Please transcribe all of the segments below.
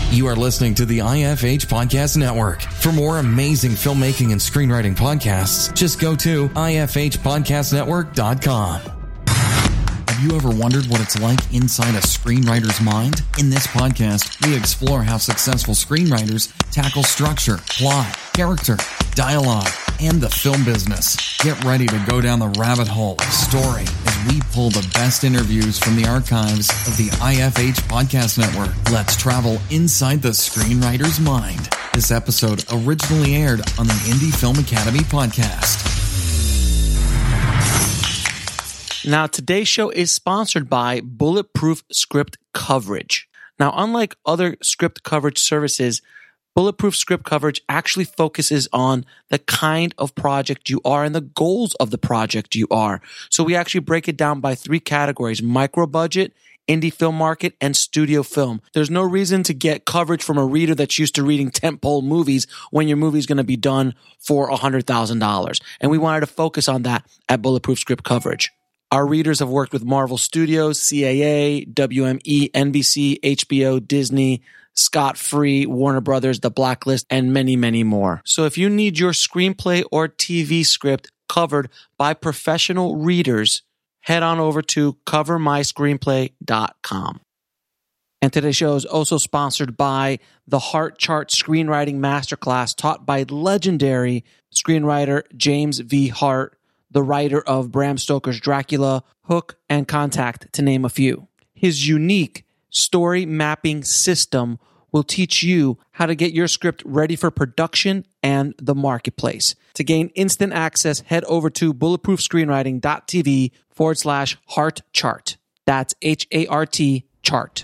You are listening to the IFH Podcast Network. For more amazing filmmaking and screenwriting podcasts, just go to ifhpodcastnetwork.com. Have you ever wondered what it's like inside a screenwriter's mind? In this podcast, we explore how successful screenwriters tackle structure, plot, character, dialogue, and the film business. Get ready to go down the rabbit hole of story as we pull the best interviews from the archives of the IFH Podcast Network. Let's travel inside the screenwriter's mind. This episode originally aired on the Indie Film Academy podcast. Now, today's show is sponsored by Bulletproof Script Coverage. Now, unlike other script coverage services, Bulletproof Script Coverage actually focuses on the kind of project you are and the goals of the project you are. So we actually break it down by 3 categories: micro budget, indie film market, and studio film. There's no reason to get coverage from a reader that's used to reading tentpole movies when your movie's going to be done for $100,000. And we wanted to focus on that at Bulletproof Script Coverage. Our readers have worked with Marvel Studios, CAA, WME, NBC, HBO, Disney, Scott Free, Warner Brothers, The Blacklist, and many, many more. So if you need your screenplay or TV script covered by professional readers, head on over to covermyscreenplay.com. And today's show is also sponsored by the Heart Chart Screenwriting Masterclass taught by legendary screenwriter James V. Hart, the writer of Bram Stoker's Dracula, Hook, and Contact, to name a few. His unique story mapping system will teach you how to get your script ready for production and the marketplace. To gain instant access, head over to bulletproofscreenwriting.tv/Heart Chart. That's HART chart.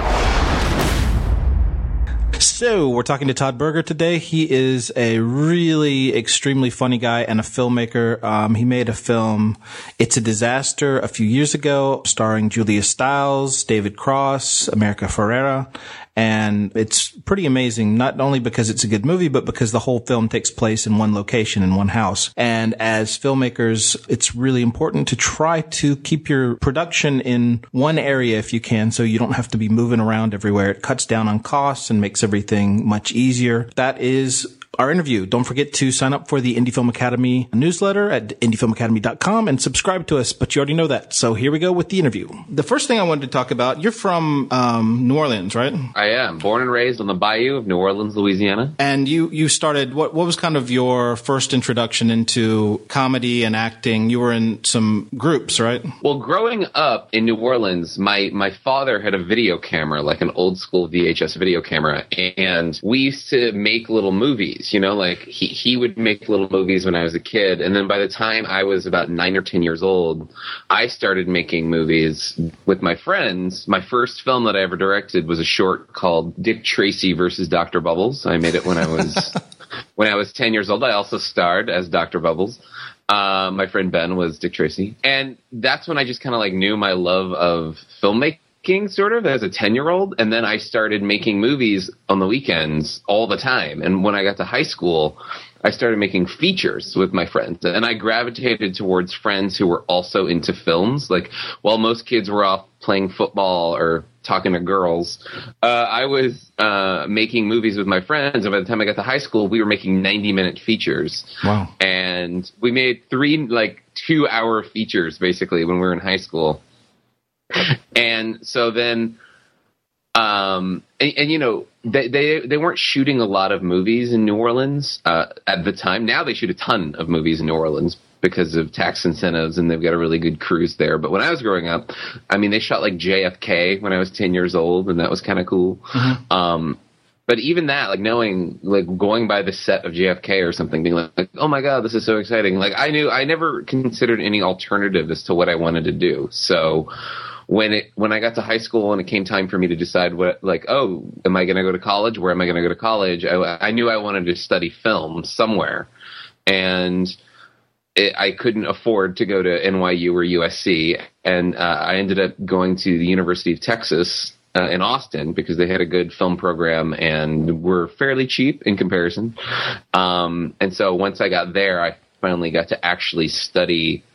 So, we're talking to Todd Berger today. He is a really extremely funny guy and a filmmaker. He made a film, It's a Disaster, a few years ago, starring Julia Stiles, David Cross, America Ferrera. And it's pretty amazing, not only because it's a good movie, but because the whole film takes place in one location, in one house. And as filmmakers, it's really important to try to keep your production in one area if you can, so you don't have to be moving around everywhere. It cuts down on costs and makes everything much easier. That is our interview. Don't forget to sign up for the Indie Film Academy newsletter at indiefilmacademy.com and subscribe to us, but you already know that. So here we go with the interview. The first thing I wanted to talk about, you're from New Orleans, right? I am. Born and raised on the bayou of New Orleans, Louisiana. And you started, what was kind of your first introduction into comedy and acting? You were in some groups, right? Well, growing up in New Orleans, my father had a video camera, like an old school VHS video camera, and we used to make little movies. You know, like he would make little movies when I was a kid. And then by the time I was about 9 or 10 years old, I started making movies with my friends. My first film that I ever directed was a short called Dick Tracy versus Dr. Bubbles. I made it when I was when I was 10 years old. I also starred as Dr. Bubbles. My friend Ben was Dick Tracy. And that's when I just kind of like knew my love of filmmaking, sort of, as a 10-year-old. And then I started making movies on the weekends all the time. And when I got to high school, I started making features with my friends. And I gravitated towards friends who were also into films. Like, while most kids were off playing football or talking to girls, I was making movies with my friends. And by the time I got to high school, we were making 90-minute features. Wow. And we made 3, 2-hour features, basically, when we were in high school. And so then, you know, they weren't shooting a lot of movies in New Orleans at the time. Now they shoot a ton of movies in New Orleans because of tax incentives, and they've got a really good crews there. But when I was growing up, I mean, they shot like JFK when I was 10 years old, and that was kind of cool. Mm-hmm. But even that, like knowing, like going by the set of JFK or something, being like, oh my God, this is so exciting. Like I never considered any alternative as to what I wanted to do. So when I got to high school and it came time for me to decide what, like, oh, am I going to go to college? Where am I going to go to college? I knew I wanted to study film somewhere. And I couldn't afford to go to NYU or USC. And I ended up going to the University of Texas in Austin because they had a good film program and were fairly cheap in comparison. And so once I got there, I finally got to actually study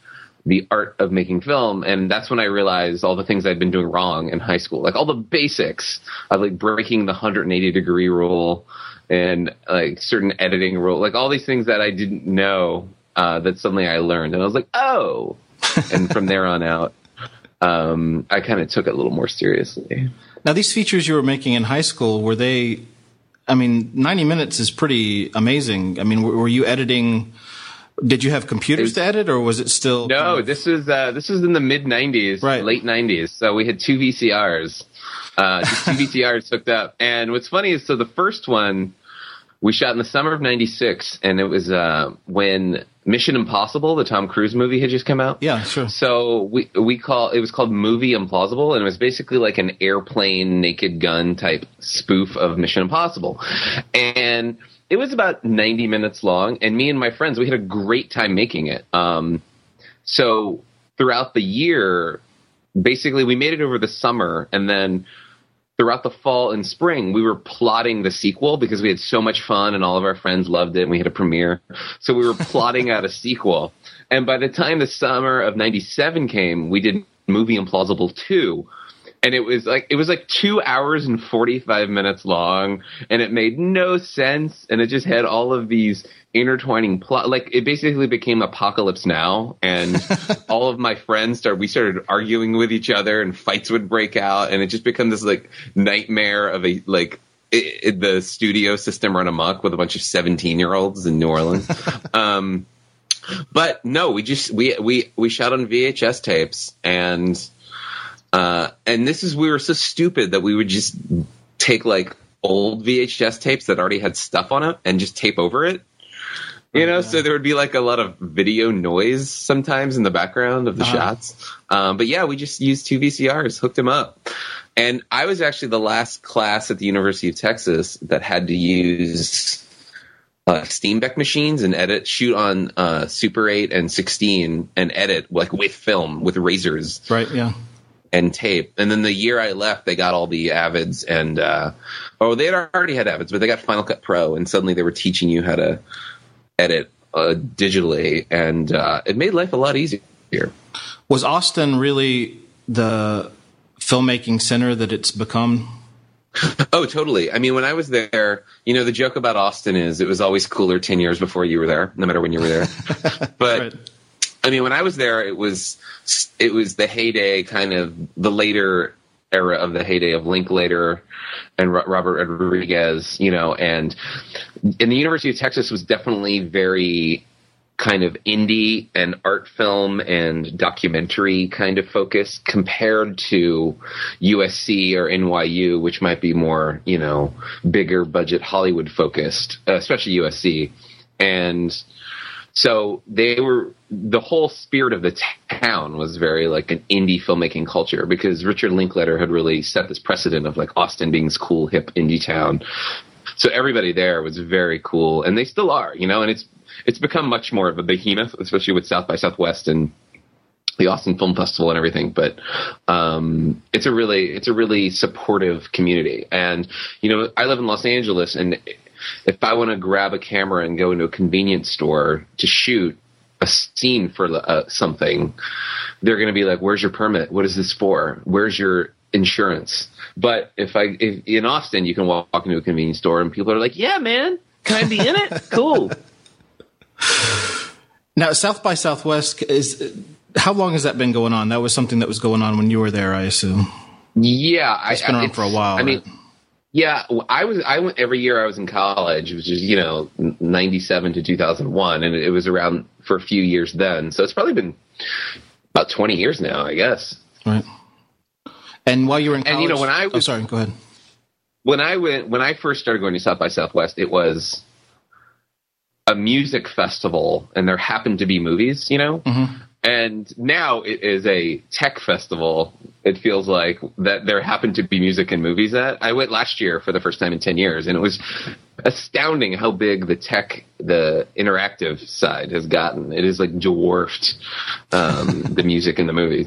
the art of making film. And that's when I realized all the things I'd been doing wrong in high school, like all the basics of like breaking the 180-degree rule and like certain editing rule, like all these things that I didn't know, that suddenly I learned. And I was like, oh, and from there on out, I kind of took it a little more seriously. Now, these features you were making in high school, were they, I mean, 90 minutes is pretty amazing. I mean, were you editing, did you have computers to edit, or was it still? No, this was in the mid 90s, right. Late 90s. So we had two VCRs, just two VCRs hooked up. And what's funny is, so the first one we shot in the summer of 96, and it was when Mission Impossible, the Tom Cruise movie, had just come out. Yeah, sure. So it was called Movie Implausible, and it was basically like an airplane Naked Gun type spoof of Mission Impossible. And it was about 90 minutes long, and me and my friends, we had a great time making it. So throughout the year, basically we made it over the summer, and then throughout the fall and spring, we were plotting the sequel because we had so much fun and all of our friends loved it and we had a premiere. So we were plotting out a sequel. And by the time the summer of 97 came, we did Movie Implausible 2. And it was like 2 hours and 45 minutes long, and it made no sense. And it just had all of these intertwining plot. Like, it basically became Apocalypse Now, and all of my friends started arguing with each other, and fights would break out, and it just became this like nightmare of the studio system run amok with a bunch of 17-year-olds in New Orleans. But no, we shot on VHS tapes, and we were so stupid that we would just take like old VHS tapes that already had stuff on it and just tape over it. You know, so there would be like a lot of video noise sometimes in the background of the shots. But yeah, we just used two VCRs, hooked them up. And I was actually the last class at the University of Texas that had to use Steenbeck machines and shoot on Super 8 and 16 and edit like with film, with razors. Right, yeah. And tape. And then the year I left, they got all the Avids and they had already had Avids, but they got Final Cut Pro, and suddenly they were teaching you how to edit digitally, and it made life a lot easier. Was Austin really the filmmaking center that it's become? Oh, totally. I mean, when I was there, you know, the joke about Austin is it was always cooler 10 years before you were there, no matter when you were there. But Right. I mean, when I was there, it was the heyday, kind of the later era of the heyday of Linklater and Robert Rodriguez, you know, and the University of Texas was definitely very kind of indie and art film and documentary kind of focus compared to USC or NYU, which might be more, you know, bigger budget Hollywood focused, especially USC. And so the whole spirit of the town was very like an indie filmmaking culture, because Richard Linklater had really set this precedent of like Austin being this cool, hip indie town. So everybody there was very cool, and they still are, you know, and it's become much more of a behemoth, especially with South by Southwest and the Austin Film Festival and everything. But it's a really supportive community. And, you know, I live in Los Angeles, and if I want to grab a camera and go into a convenience store to shoot a scene for something, they're going to be like, "Where's your permit? What is this for? Where's your insurance?" But if in Austin, you can walk into a convenience store and people are like, "Yeah, man, can I be in it? Cool." Now, South by Southwest how long has that been going on? That was something that was going on when you were there, I assume. Yeah, it's been around for a while. I mean, yeah, I went every year I was in college, which is, you know, 97 to 2001, and it was around for a few years then. So it's probably been about 20 years now, I guess. Right. And while you were in college, and, you know, when I was, sorry, go ahead. When I first started going to South by Southwest, it was a music festival, and there happened to be movies, you know. Mm-hmm. And now it is a tech festival. It feels like that there happened to be music and movies at. I went last year for the first time in 10 years, and it was astounding how big the interactive side has gotten. It is like dwarfed the music and the movies.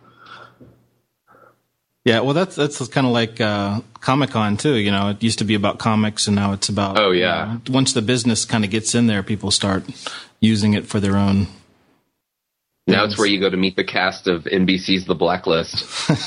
Yeah, well, that's kind of like Comic-Con too. You know, it used to be about comics, and now it's about. Oh yeah. You know, once the business kind of gets in there, people start using it for their own. Now it's where you go to meet the cast of NBC's The Blacklist.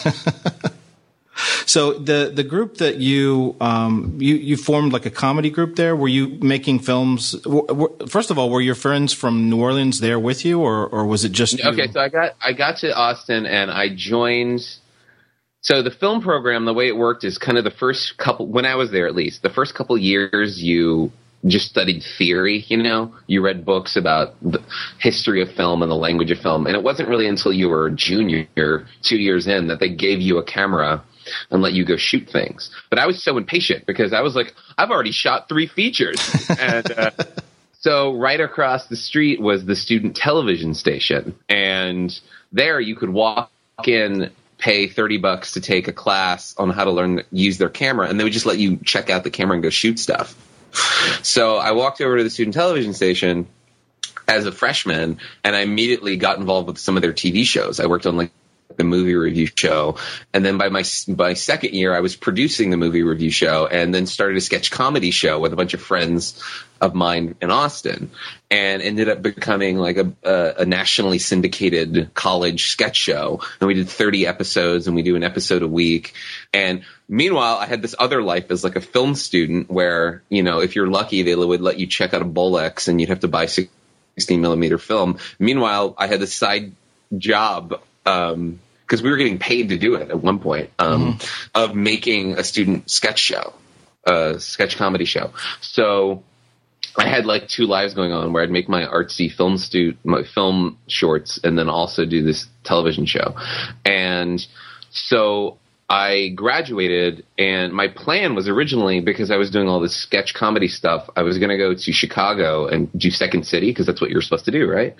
So the group that you formed, like a comedy group there, were you making films? First of all, were your friends from New Orleans there with you, or was it just you? Okay, so I got to Austin and I joined. So the film program, the way it worked is kind of the first couple, when I was there at least, the first couple years you just studied theory, you know? You read books about the history of film and the language of film. And it wasn't really until you were a junior, 2 years in, that they gave you a camera and let you go shoot things. But I was so impatient because I was like, I've already shot 3 features. And so right across the street was the student television station. And there you could walk in, pay $30 to take a class on how to learn use their camera, and they would just let you check out the camera and go shoot stuff. So I walked over to the student television station as a freshman, and I immediately got involved with some of their TV shows. I worked on like the movie review show, and then by my second year, I was producing the movie review show, and then started a sketch comedy show with a bunch of friends of mine in Austin, and ended up becoming like a nationally syndicated college sketch show. And we did 30 episodes, and we do an episode a week. And meanwhile, I had this other life as like a film student where, you know, if you're lucky, they would let you check out a Bolex and you'd have to buy 16 millimeter film. Meanwhile, I had this side job, because we were getting paid to do it at one point, of making a student sketch show, a sketch comedy show. So I had like 2 lives going on where I'd make my artsy my film shorts, and then also do this television show. And so I graduated, and my plan was originally, because I was doing all this sketch comedy stuff, I was going to go to Chicago and do Second City, because that's what you're supposed to do, right?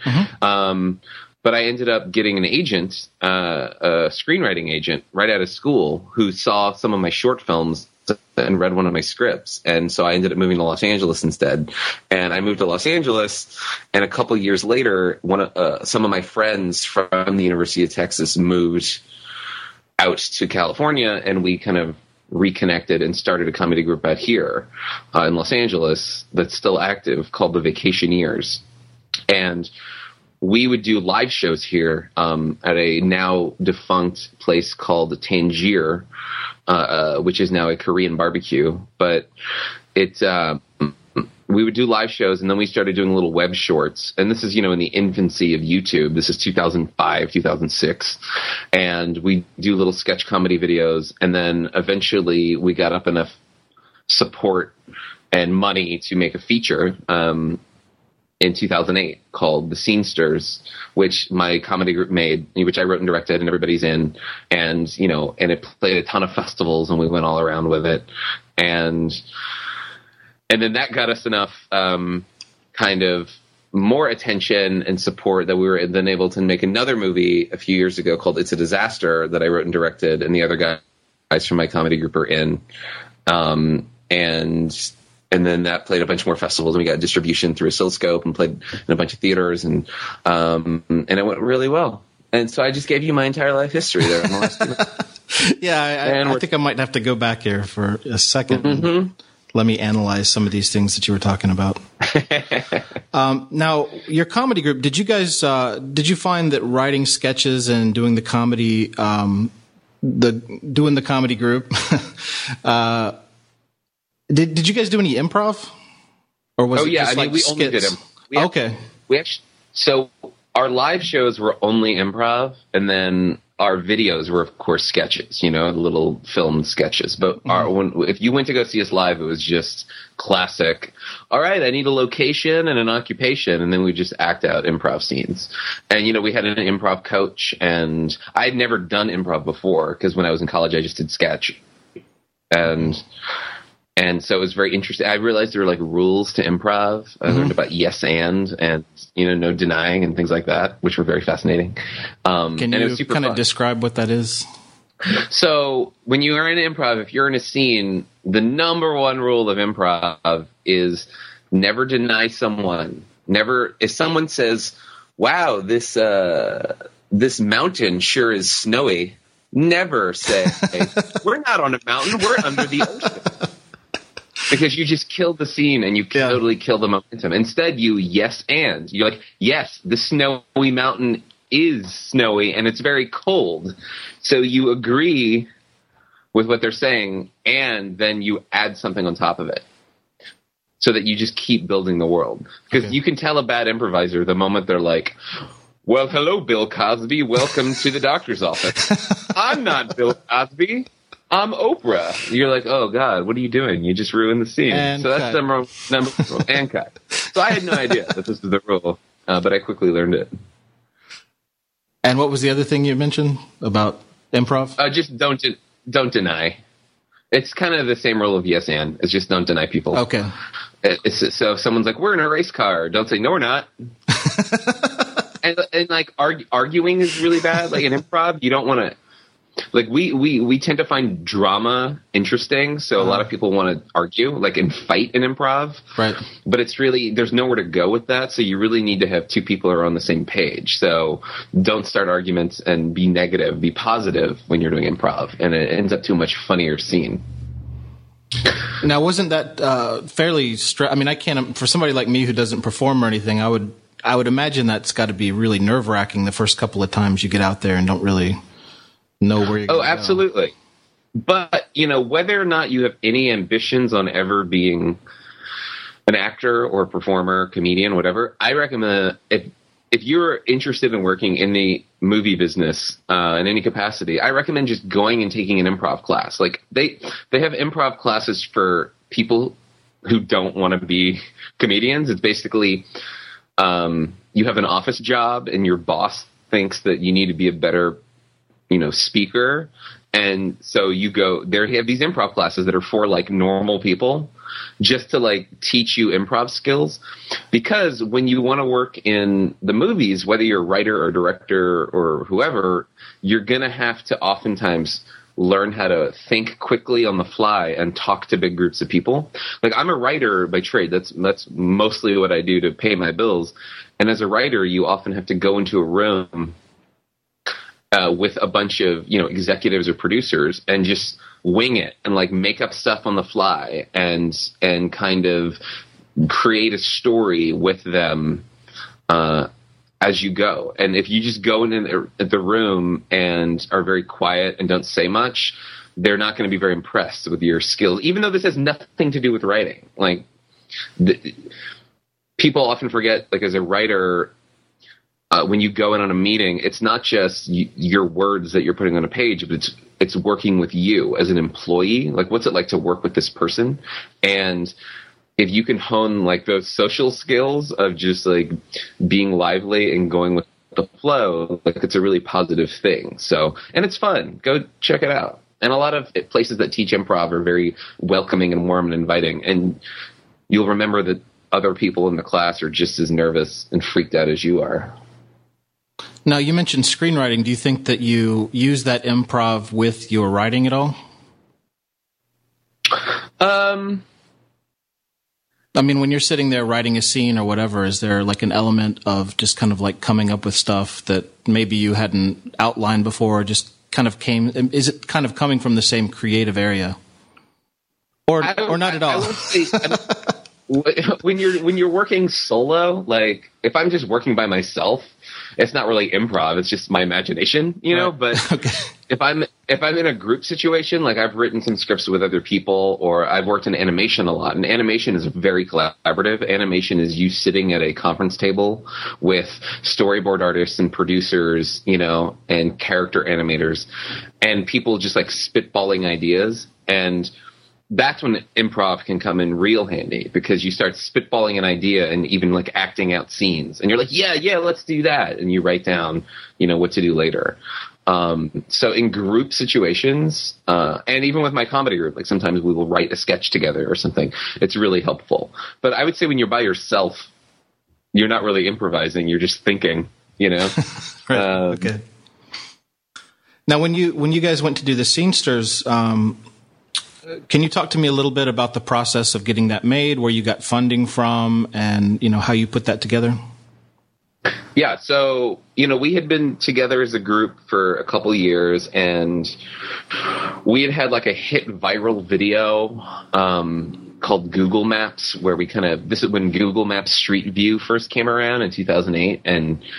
But I ended up getting an agent, a screenwriting agent, right out of school, who saw some of my short films and read one of my scripts. And so I ended up moving to Los Angeles instead. And I moved to Los Angeles, and a couple years later, some of my friends from the University of Texas moved out to California, and we kind of reconnected and started a comedy group out here in Los Angeles that's still active, called The Vacationeers. And we would do live shows here at a now defunct place called Tangier, which is now a Korean barbecue. But we would do live shows, and then we started doing little web shorts. And this is, you know, in the infancy of YouTube. This is 2005, 2006. And we do little sketch comedy videos. And then eventually we got up enough support and money to make a feature in 2008 called The Scenesters, which my comedy group made, which I wrote and directed, and everybody's in. And, you know, and it played a ton of festivals, and we went all around with it. And then that got us enough kind of more attention and support that we were then able to make another movie a few years ago called It's a Disaster, that I wrote and directed, and the other guys from my comedy group are in. And then that played a bunch more festivals, and we got distribution through Oscilloscope and played in a bunch of theaters, and it went really well. And so I just gave you my entire life history there. Yeah, I think I might have to go back here for a second. Mm-hmm. Let me analyze some of these things that you were talking about. Now, your comedy group, did you find that writing sketches and doing the comedy, doing the comedy group, did you guys do any improv? Or was it just like we skits? only did improv. Okay. So our live shows were only improv, and then our videos were, of course, sketches, you know, little film sketches. But if you went to go see us live, it was just classic. All right, I need a location and an occupation, and then we just act out improv scenes. And, you know, we had an improv coach, and I had never done improv before, because when I was in college, I just did sketch. And so it was very interesting. I realized there were like rules to improv. I learned about yes and, you know, no denying and things like that, which were very fascinating. Can you kind of describe what that is? So when you are in improv, if you're in a scene, the number one rule of improv is never deny someone. Never, if someone says, wow, this mountain sure is snowy, never say, we're not on a mountain, we're under the ocean. Because you just killed the scene and you totally killed the momentum. Instead, you yes and. You're like, yes, the snowy mountain is snowy and it's very cold. So you agree with what they're saying, and then you add something on top of it, so that you just keep building the world. Because you can tell a bad improviser the moment they're like, well, hello, Bill Cosby. Welcome to the doctor's office. I'm not Bill Cosby. I'm Oprah. You're like, oh, God, what are you doing? You just ruined the scene. And so that's number one. And cut. So I had no idea that this was the rule, but I quickly learned it. And what was the other thing you mentioned about improv? Just don't deny. It's kind of the same rule of yes and. It's just don't deny people. Okay. So if someone's like, we're in a race car, don't say, no, we're not. and like arguing is really bad. Like in improv, you don't want to. Like we tend to find drama interesting, so a lot of people want to argue, like and fight in improv. Right. But it's really, there's nowhere to go with that, so you really need to have two people who are on the same page. So don't start arguments and be negative, be positive when you're doing improv, and it ends up to a much funnier scene. Now, wasn't that fairly I mean, I can't, for somebody like me who doesn't perform or anything, I would imagine that's got to be really nerve-wracking the first couple of times you get out there and don't really know where you're going. Oh, absolutely. But, whether or not you have any ambitions on ever being an actor or a performer, comedian, whatever, I recommend if you're interested in working in the movie business in any capacity, I recommend just going and taking an improv class. Like they have improv classes for people who don't want to be comedians. It's basically you have an office job and your boss thinks that you need to be a better speaker. And so you go there. You have these improv classes that are for like normal people, just to like teach you improv skills. Because when you want to work in the movies, whether you're a writer or director or whoever, you're going to have to oftentimes learn how to think quickly on the fly and talk to big groups of people. Like I'm a writer by trade. That's mostly what I do to pay my bills. And as a writer, you often have to go into a room with a bunch of executives or producers and just wing it and like make up stuff on the fly and kind of create a story with them as you go. And if you just go in the room and are very quiet and don't say much, they're not going to be very impressed with your skills, even though this has nothing to do with writing. Like people often forget, like as a writer, when you go in on a meeting, it's not just your words that you're putting on a page, but it's working with you as an employee. Like, what's it like to work with this person? And if you can hone like those social skills of just like being lively and going with the flow, like it's a really positive thing. So, and it's fun. Go check it out. And a lot of places that teach improv are very welcoming and warm and inviting. And you'll remember that other people in the class are just as nervous and freaked out as you are. Now, you mentioned screenwriting. Do you think that you use that improv with your writing at all? I mean, when you're sitting there writing a scene or whatever, is there like an element of just kind of like coming up with stuff that maybe you hadn't outlined before, or just kind of is it kind of coming from the same creative area? Or not at all? When you're working solo, like if I'm just working by myself, it's not really improv. It's just my imagination, Right. But okay. if I'm in a group situation, like I've written some scripts with other people, or I've worked in animation a lot. And animation is very collaborative. Animation is you sitting at a conference table with storyboard artists and producers, and character animators, and people just like spitballing ideas. And that's when improv can come in real handy, because you start spitballing an idea and even like acting out scenes, and you're like, yeah, let's do that. And you write down, what to do later. So in group situations, and even with my comedy group, like sometimes we will write a sketch together or something. It's really helpful. But I would say when you're by yourself, you're not really improvising. You're just thinking, Right. Okay. Now, when you guys went to do the Scenesters, can you talk to me a little bit about the process of getting that made, where you got funding from, and how you put that together? Yeah, so we had been together as a group for a couple years, and we had like a hit viral video called Google Maps, where this is when Google Maps Street View first came around in 2008, and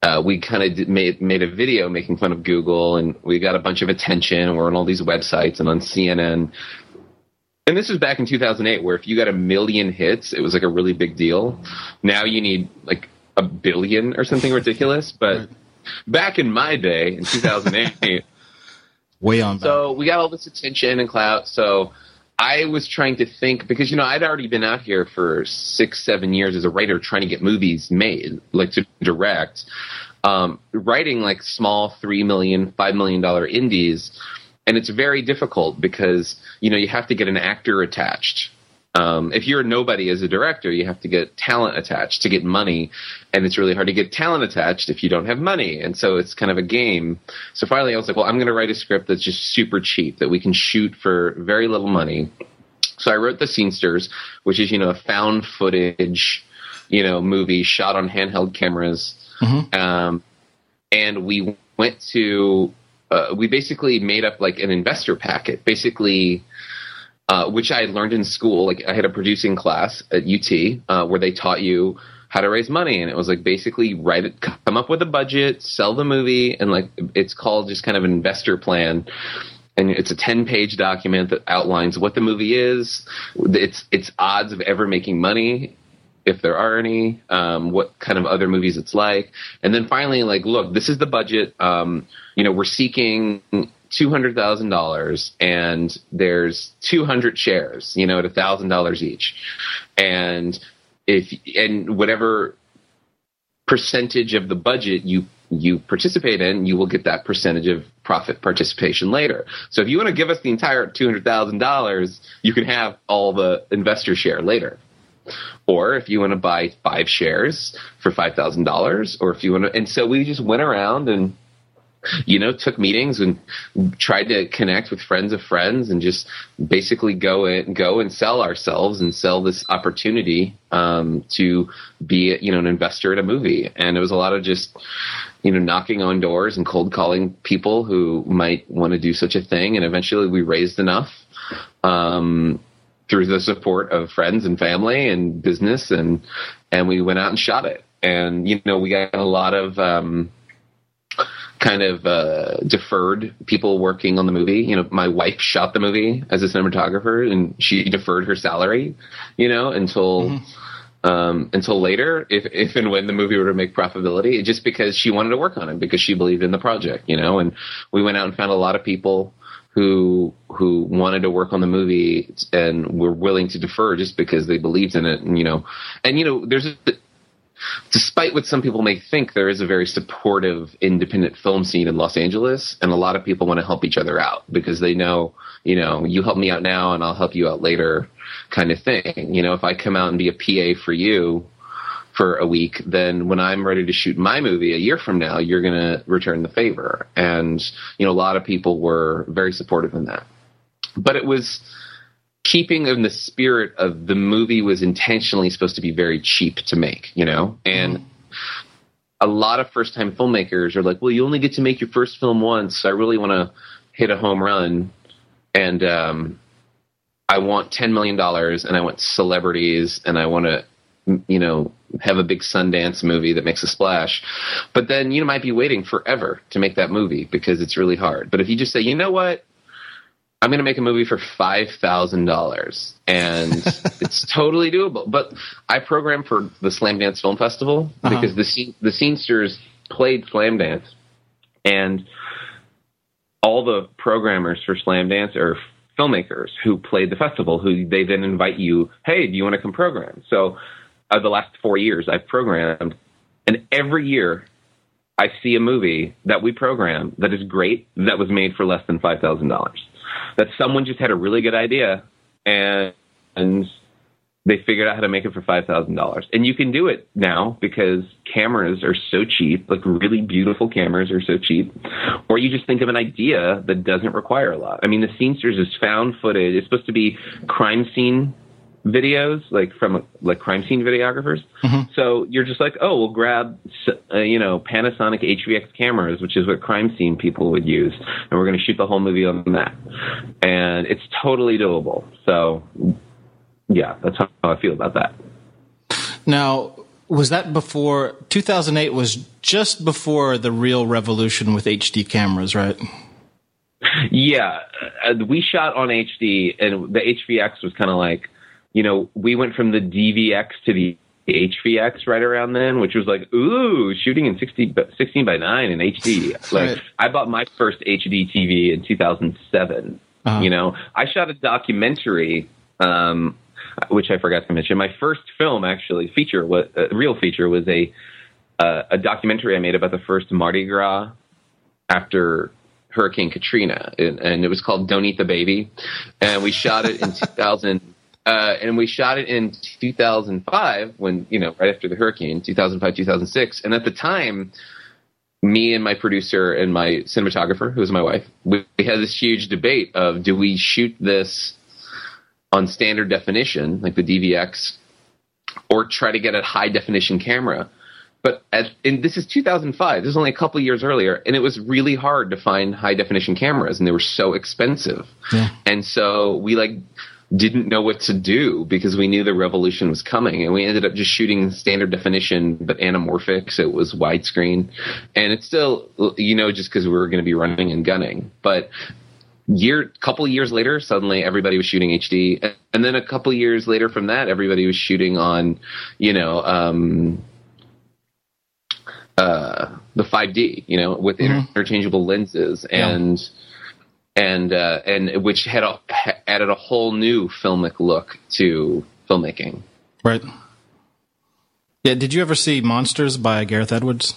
we kind of made a video making fun of Google, and we got a bunch of attention, and we're on all these websites and on CNN. And this was back in 2008, where if you got 1 million hits, it was like a really big deal. Now you need like 1 billion or something ridiculous. But back in my day, in 2008, way on back. So we got all this attention and clout. So I was trying to think, because, I'd already been out here for 6-7 years as a writer trying to get movies made, like to direct, writing like small $3 million, $5 million indies. And it's very difficult because, you have to get an actor attached. If you're a nobody as a director, you have to get talent attached to get money. And it's really hard to get talent attached if you don't have money. And so it's kind of a game. So finally I was like, well, I'm going to write a script that's just super cheap, that we can shoot for very little money. So I wrote The Scenesters, which is, a found footage, movie shot on handheld cameras. Mm-hmm. And we went to, we basically made up like an investor packet, basically, which I had learned in school. Like I had a producing class at UT where they taught you how to raise money, and it was like basically come up with a budget, sell the movie, and like it's called just kind of an investor plan. And it's a 10-page document that outlines what the movie is, its odds of ever making money, if there are any, what kind of other movies it's like. And then finally, like, look, this is the budget. We're seeking $200,000, and there's 200 shares, at $1,000 each. And whatever percentage of the budget you participate in, you will get that percentage of profit participation later. So if you want to give us the entire $200,000, you can have all the investor share later. Or if you want to buy 5 shares for $5,000, or if you want to, and so we just went around and, took meetings and tried to connect with friends of friends and just basically go and sell ourselves and sell this opportunity to be, an investor in a movie. And it was a lot of just, knocking on doors and cold calling people who might want to do such a thing. And eventually we raised enough through the support of friends and family and business, and we went out and shot it. And, we got a lot of deferred people working on the movie. My wife shot the movie as a cinematographer, and she deferred her salary, until later, if and when the movie were to make profitability, just because she wanted to work on it, because she believed in the project, and we went out and found a lot of people who wanted to work on the movie and were willing to defer just because they believed in it. And, there's despite what some people may think, there is a very supportive independent film scene in Los Angeles, and a lot of people want to help each other out because they know, you help me out now and I'll help you out later kind of thing. If I come out and be a PA for you for a week, then when I'm ready to shoot my movie a year from now, you're going to return the favor. And, a lot of people were very supportive in that. But it was keeping in the spirit of the movie was intentionally supposed to be very cheap to make, and a lot of first-time filmmakers are like, well, you only get to make your first film once. So I really want to hit a home run, and I want $10 million, and I want celebrities, and I want to, have a big Sundance movie that makes a splash. But then you might be waiting forever to make that movie because it's really hard. But if you just say, you know what? I'm going to make a movie for $5,000, and it's totally doable. But I programmed for the Slamdance Film Festival because the Scenesters played Slamdance, and all the programmers for Slamdance are filmmakers who played the festival, who they then invite you, hey, do you want to come program? So the last 4 years I've programmed, and every year I see a movie that we program that is great, that was made for less than $5,000. That someone just had a really good idea and they figured out how to make it for $5,000. And you can do it now because cameras are so cheap, like really beautiful cameras are so cheap. Or you just think of an idea that doesn't require a lot. I mean, The Scenesters is found footage. It's supposed to be crime scene videos, like from crime scene videographers. Mm-hmm. So you're just like, oh, we'll grab, Panasonic HVX cameras, which is what crime scene people would use, and we're going to shoot the whole movie on that. And it's totally doable. So, yeah, that's how I feel about that. Now, was that before 2008 was just before the real revolution with HD cameras, right? Yeah, we shot on HD, and the HVX was kind of like, we went from the DVX to the HVX right around then, which was like, ooh, shooting in 16 by 9 in HD. Like, right. I bought my first HD TV in 2007. I shot a documentary, which I forgot to mention. My first film, actually, real feature, was a documentary I made about the first Mardi Gras after Hurricane Katrina, and it was called Don't Eat the Baby, and we shot it in 2000. And we shot it in 2005 when, right after the hurricane, 2005, 2006. And at the time, me and my producer and my cinematographer, who was my wife, we had this huge debate of, do we shoot this on standard definition, like the DVX, or try to get a high definition camera? But this is 2005. This is only a couple of years earlier, and it was really hard to find high definition cameras, and they were so expensive. Yeah. And so we didn't know what to do because we knew the revolution was coming, and we ended up just shooting standard definition but anamorphic, so it was widescreen. And it's still, just because we were going to be running and gunning. But couple of years later, suddenly everybody was shooting HD, and then a couple of years later from that, everybody was shooting on, the 5D, with interchangeable lenses, and which had added a whole new filmic look to filmmaking. Right. Yeah. Did you ever see Monsters by Gareth Edwards?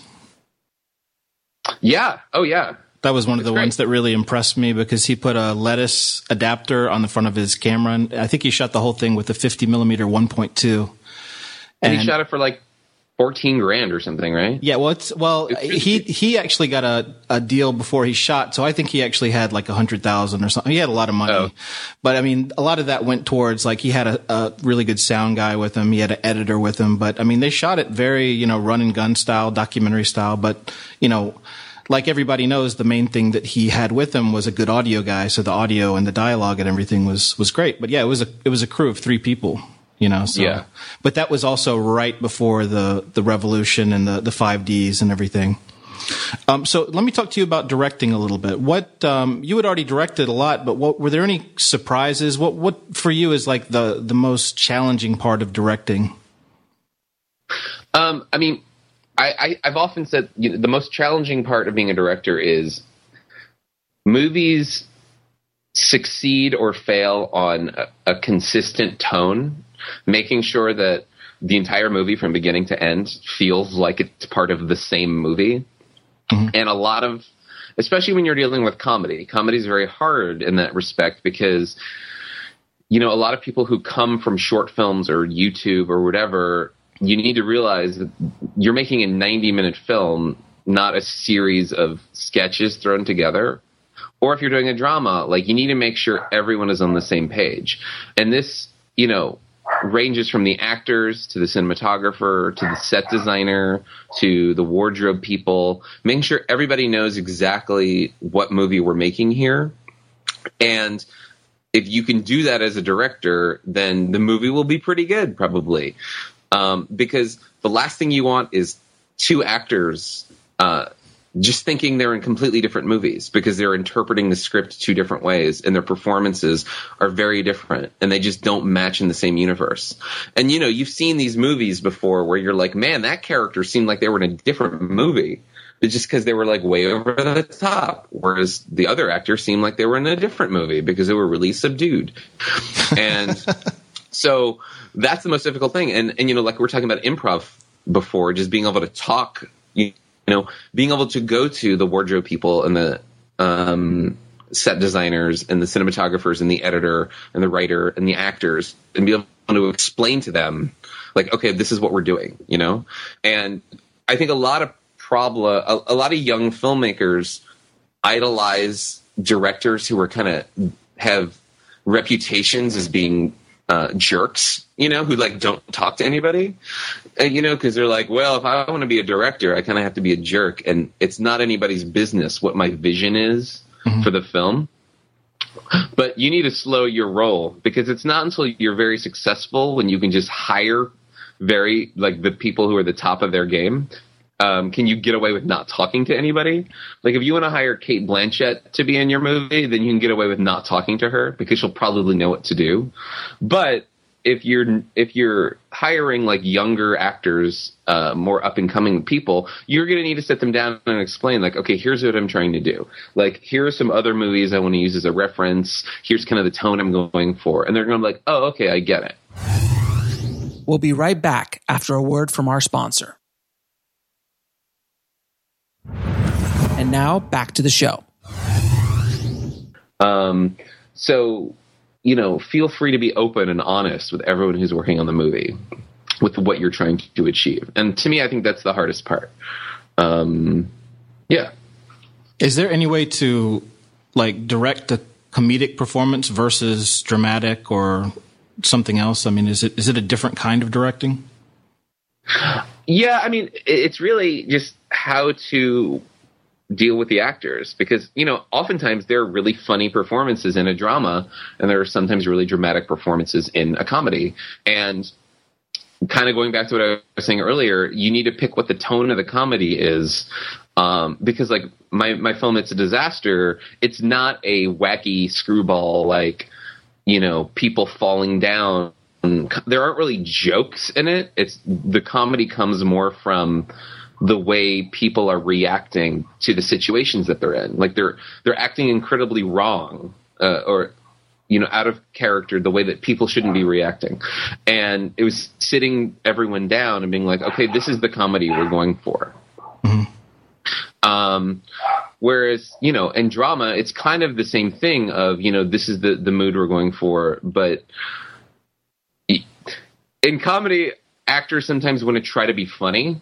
Yeah. Oh, yeah. That was one of the ones that really impressed me because he put a lettuce adapter on the front of his camera, and I think he shot the whole thing with a 50 millimeter 1.2. And he shot it for $14,000 or something, right? Yeah, he actually got a deal before he shot, so I think he actually had $100,000 or something. He had a lot of money, but I mean, a lot of that went towards he had a really good sound guy with him, he had an editor with him, but I mean, they shot it very run and gun style, documentary style, but like everybody knows, the main thing that he had with him was a good audio guy, so the audio and the dialogue and everything was great. But yeah, it was a crew of 3 people. So, yeah. But that was also right before the revolution and the 5Ds and everything. So let me talk to you about directing a little bit. What you had already directed a lot, but were there any surprises? What for you is the most challenging part of directing? I mean, I've often said the most challenging part of being a director is movies succeed or fail on a consistent tone. Making sure that the entire movie from beginning to end feels like it's part of the same movie. Mm-hmm. And especially when you're dealing with comedy is very hard in that respect because, a lot of people who come from short films or YouTube or whatever, you need to realize that you're making a 90-minute film, not a series of sketches thrown together. Or if you're doing a drama, you need to make sure everyone is on the same page. And this, ranges from the actors to the cinematographer to the set designer to the wardrobe people, making sure everybody knows exactly what movie we're making here. And if you can do that as a director, then the movie will be pretty good, probably. Because the last thing you want is 2 actors just thinking they're in completely different movies because they're interpreting the script 2 different ways and their performances are very different and they just don't match in the same universe. And, you've seen these movies before where you're like, man, that character seemed like they were in a different movie. It's just because they were way over the top, whereas the other actors seemed like they were in a different movie because they were really subdued. And so that's the most difficult thing. And we were talking about improv before, just being able to talk, being able to go to the wardrobe people and the set designers and the cinematographers and the editor and the writer and the actors and be able to explain to them, okay, this is what we're doing, And I think a lot of young filmmakers idolize directors who are have reputations as being jerks, who don't talk to anybody, because they're well, if I want to be a director, I kind of have to be a jerk, and it's not anybody's business what my vision is for the film. But you need to slow your roll because it's not until you're very successful when you can just hire very, like, the people who are the top of their game, can you get away with not talking to anybody? Like, if you want to hire Cate Blanchett to be in your movie, then you can get away with not talking to her because she'll probably know what to do. But if you're hiring, like, younger actors, more up and coming people, you're going to need to sit them down and explain, like, okay, here's what I'm trying to do. Like, here are some other movies I want to use as a reference. Here's kind of the tone I'm going for. And they're going to be like, oh, okay, I get it. We'll be right back after a word from our sponsor. And now back to the show. So, you know, feel free to be open and honest with everyone who's working on the movie with what you're trying to achieve. And to me, I think that's the hardest part. Yeah. Is there any way to, like, direct a comedic performance versus dramatic or something else? I mean, is it a different kind of directing? Yeah, I mean, it's really just how to deal with the actors, because, you know, oftentimes there are really funny performances in a drama, and there are sometimes really dramatic performances in a comedy. And kind of going back to what I was saying earlier, you need to pick what the tone of the comedy is, because, like, my film, It's a Disaster, it's not a wacky screwball, like, you know, people falling down. There aren't really jokes in it. The comedy comes more from the way people are reacting to the situations that they're in. Like, they're acting incredibly wrong, or, you know, out of character, the way that people shouldn't be reacting. And it was sitting everyone down and being like, okay, this is the comedy we're going for. Mm-hmm. Whereas, you know, in drama, it's kind of the same thing of, you know, this is the mood we're going for. But in comedy, actors sometimes want to try to be funny,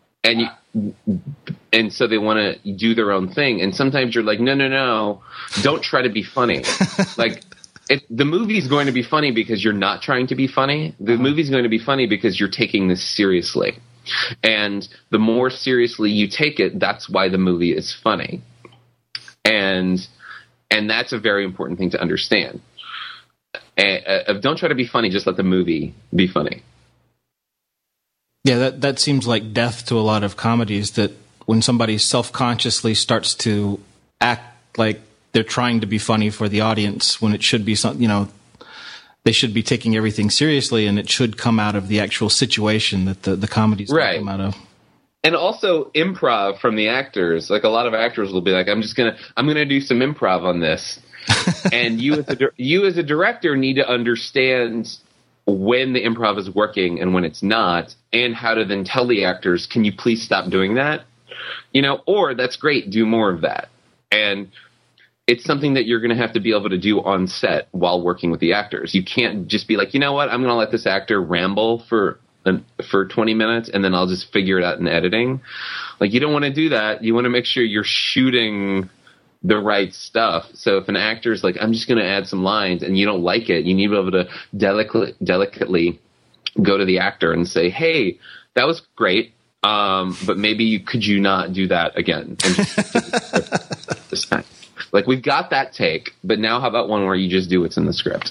and so they want to do their own thing. And sometimes you're like, no, don't try to be funny. Like, the movie's going to be funny because you're not trying to be funny. The movie's going to be funny because you're taking this seriously. And the more seriously you take it, that's why the movie is funny. And that's a very important thing to understand. Don't try to be funny, just let the movie be funny. Yeah, that seems like death to a lot of comedies, that when somebody self-consciously starts to act like they're trying to be funny for the audience when it should be something, you know, they should be taking everything seriously, and it should come out of the actual situation that the comedy's right. come out of. And also improv from the actors. Like, a lot of actors will be like, I'm gonna do some improv on this. And you as a director need to understand when the improv is working and when it's not, and how to then tell the actors, can you please stop doing that? You know, or that's great, do more of that. And it's something that you're going to have to be able to do on set while working with the actors. You can't just be like, you know what, I'm going to let this actor ramble for 20 minutes and then I'll just figure it out in editing. Like, you don't want to do that. You want to make sure you're shooting the right stuff. So if an actor's like, I'm just going to add some lines, and you don't like it, you need to be able to delicately go to the actor and say, hey, that was great, but maybe could you not do that again? And just this time. Like, we've got that take, but now how about one where you just do what's in the script?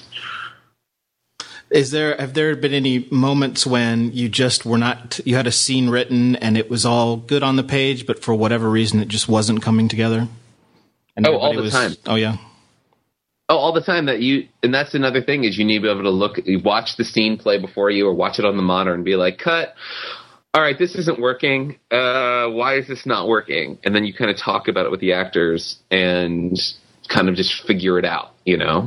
Have there been any moments when you just you had a scene written and it was all good on the page, but for whatever reason it just wasn't coming together? And all the time. Oh, yeah. Oh, all the time. And that's another thing, is you need to be able to watch the scene play before you, or watch it on the monitor and be like, cut. All right, this isn't working. Why is this not working? And then you kind of talk about it with the actors and kind of just figure it out, you know,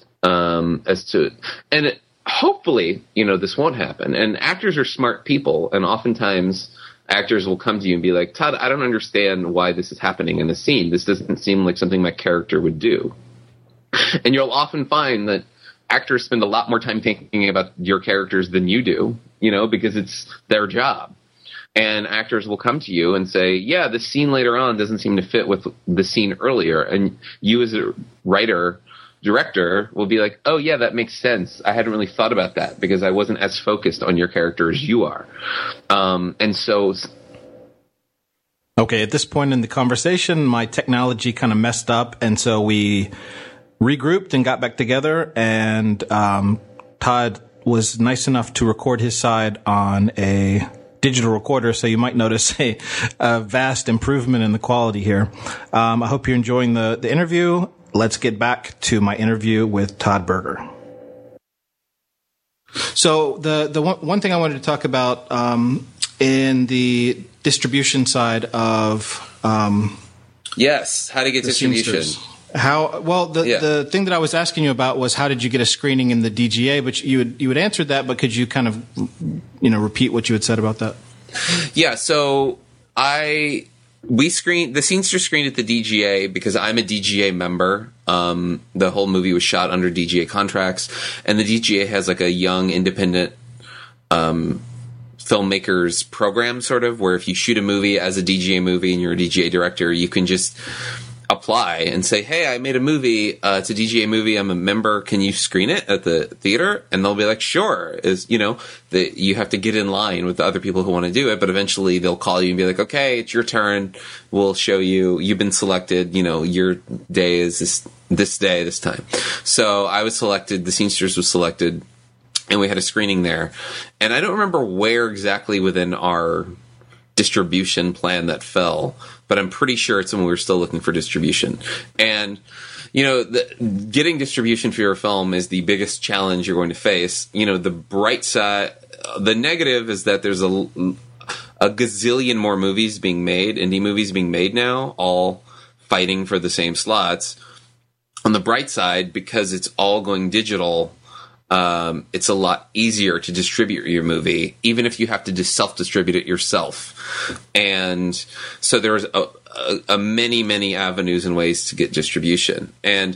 hopefully, you know, this won't happen. And actors are smart people, and oftentimes actors will come to you and be like, Todd, I don't understand why this is happening in a scene. This doesn't seem like something my character would do. And you'll often find that actors spend a lot more time thinking about your characters than you do, you know, because it's their job. And actors will come to you and say, yeah, the scene later on doesn't seem to fit with the scene earlier. And you as a writer, director, will be like, oh, yeah, that makes sense. I hadn't really thought about that because I wasn't as focused on your character as you are. And so... Okay, at this point in the conversation, my technology kind of messed up, and so we regrouped and got back together, and Todd was nice enough to record his side on a digital recorder, so you might notice a vast improvement in the quality here. I hope you're enjoying the interview. Let's get back to my interview with Todd Berger. So the one thing I wanted to talk about in the distribution side of yes, how to get distribution. Seamsters. The thing that I was asking you about was how did you get a screening in the DGA? But you had answered that, but could you kind of repeat what you had said about that? Yeah, so the Seamsters screened at the DGA because I'm a DGA member. The whole movie was shot under DGA contracts, and the DGA has like a young independent filmmakers program, sort of, where if you shoot a movie as a DGA movie and you're a DGA director, you can just apply and say, hey, I made a movie. It's a DGA movie. I'm a member. Can you screen it at the theater? And they'll be like, sure. You have to get in line with the other people who want to do it, but eventually they'll call you and be like, okay, it's your turn. We'll show you. You've been selected. Your day is this day, this time. So I was selected. The Seamsters was selected, and we had a screening there. And I don't remember where exactly within our distribution plan that fell, but I'm pretty sure it's when we were still looking for distribution. And, getting distribution for your film is the biggest challenge you're going to face. The bright side, the negative is that there's a gazillion more movies being made, indie movies being made now, all fighting for the same slots. On the bright side, because it's all going digital, it's a lot easier to distribute your movie, even if you have to just self-distribute it yourself. And so there's a many, many avenues and ways to get distribution. And,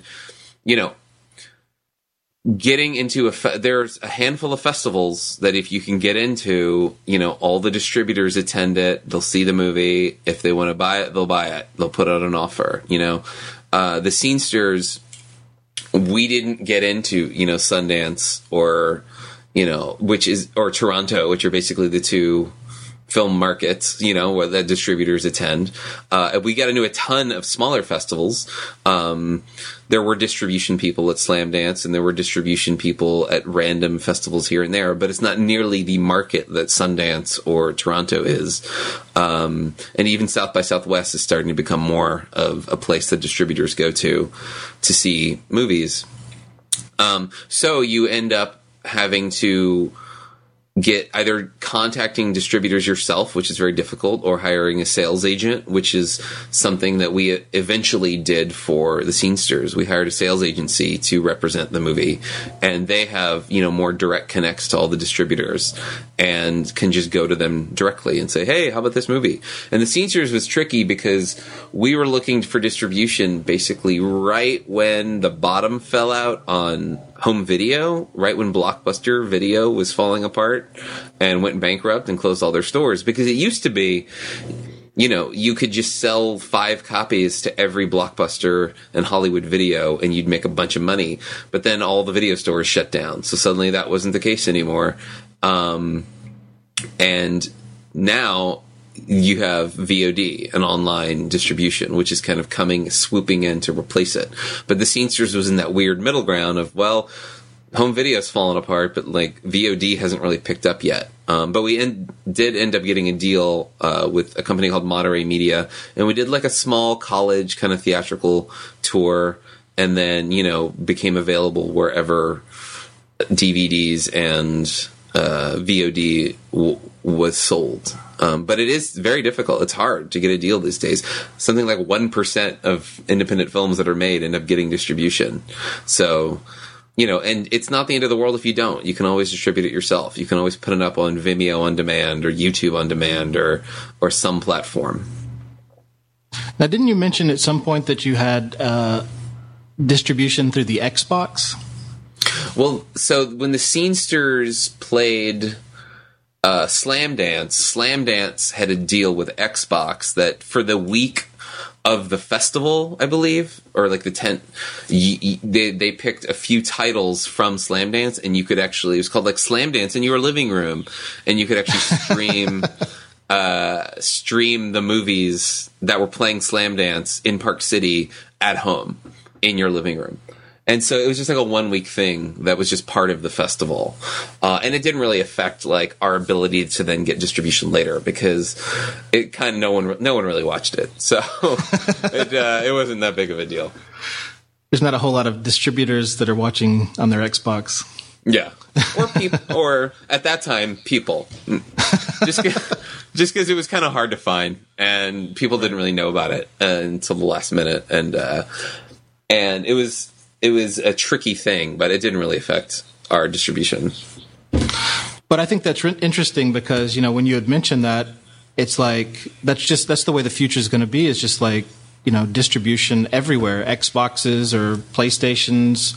getting into there's a handful of festivals that if you can get into, all the distributors attend it. They'll see the movie. If they want to buy it, they'll buy it. They'll put out an offer, the Seamsters, we didn't get into, Sundance or Toronto, which are basically the two film markets, where the distributors attend. We got into a ton of smaller festivals. There were distribution people at Slamdance, and there were distribution people at random festivals here and there, but it's not nearly the market that Sundance or Toronto is. And even South by Southwest is starting to become more of a place that distributors go to see movies. So you end up having to get either contacting distributors yourself, which is very difficult, or hiring a sales agent, which is something that we eventually did for the Seamsters. We hired a sales agency to represent the movie, and they have, more direct connects to all the distributors and can just go to them directly and say, hey, how about this movie? And the Seamsters was tricky because we were looking for distribution basically right when the bottom fell out on home video, right when Blockbuster Video was falling apart and went bankrupt and closed all their stores. Because it used to be, you could just sell 5 copies to every Blockbuster and Hollywood Video and you'd make a bunch of money. But then all the video stores shut down. So suddenly that wasn't the case anymore. And now you have VOD, an online distribution, which is kind of swooping in to replace it. But the Seamsters was in that weird middle ground of, well, home video's fallen apart, but VOD hasn't really picked up yet. But we did end up getting a deal with a company called Monterey Media, and we did a small college kind of theatrical tour, and then became available wherever DVDs and VOD was sold. But it is very difficult. It's hard to get a deal these days. Something like 1% of independent films that are made end up getting distribution. So, and it's not the end of the world if you don't. You can always distribute it yourself. You can always put it up on Vimeo on demand or YouTube on demand or some platform. Now, didn't you mention at some point that you had distribution through the Xbox? Well, so when the Seamsters played Slamdance had a deal with Xbox that for the week of the festival, I believe, or the tent, they picked a few titles from Slamdance, and you could actually, it was called Slamdance in your living room, and you could actually stream the movies that were playing Slamdance in Park City at home in your living room. And so it was just like a 1 week thing that was just part of the festival. And it didn't really affect like our ability to then get distribution later because it kind of no one really watched it. So it wasn't that big of a deal. There's not a whole lot of distributors that are watching on their Xbox. Yeah. Or people, or at that time, people. Just because it was kind of hard to find and people didn't really know about it until the last minute. And it was a tricky thing, but it didn't really affect our distribution. But I think that's interesting because, when you had mentioned that, it's like, that's the way the future is going to be, is just like, distribution everywhere, Xboxes or PlayStations,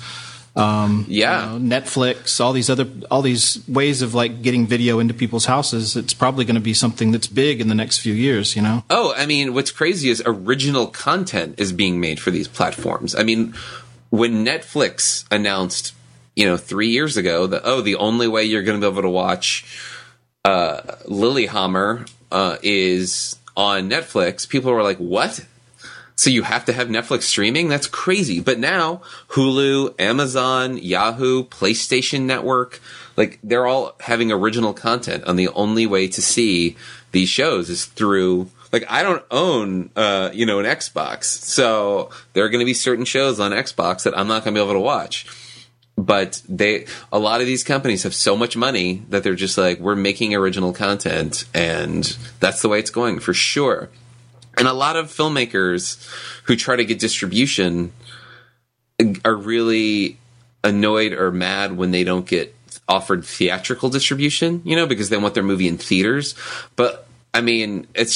Netflix, all these ways of like getting video into people's houses. It's probably going to be something that's big in the next few years, Oh, I mean, what's crazy is original content is being made for these platforms. I mean, when Netflix announced, 3 years ago that, the only way you're going to be able to watch Lilyhammer is on Netflix, people were like, what? So you have to have Netflix streaming? That's crazy. But now Hulu, Amazon, Yahoo, PlayStation Network, like they're all having original content. And the only way to see these shows is through, like, I don't own, an Xbox. So there are going to be certain shows on Xbox that I'm not going to be able to watch. But a lot of these companies have so much money that they're just like, we're making original content. And that's the way it's going for sure. And a lot of filmmakers who try to get distribution are really annoyed or mad when they don't get offered theatrical distribution, because they want their movie in theaters. But, I mean, it's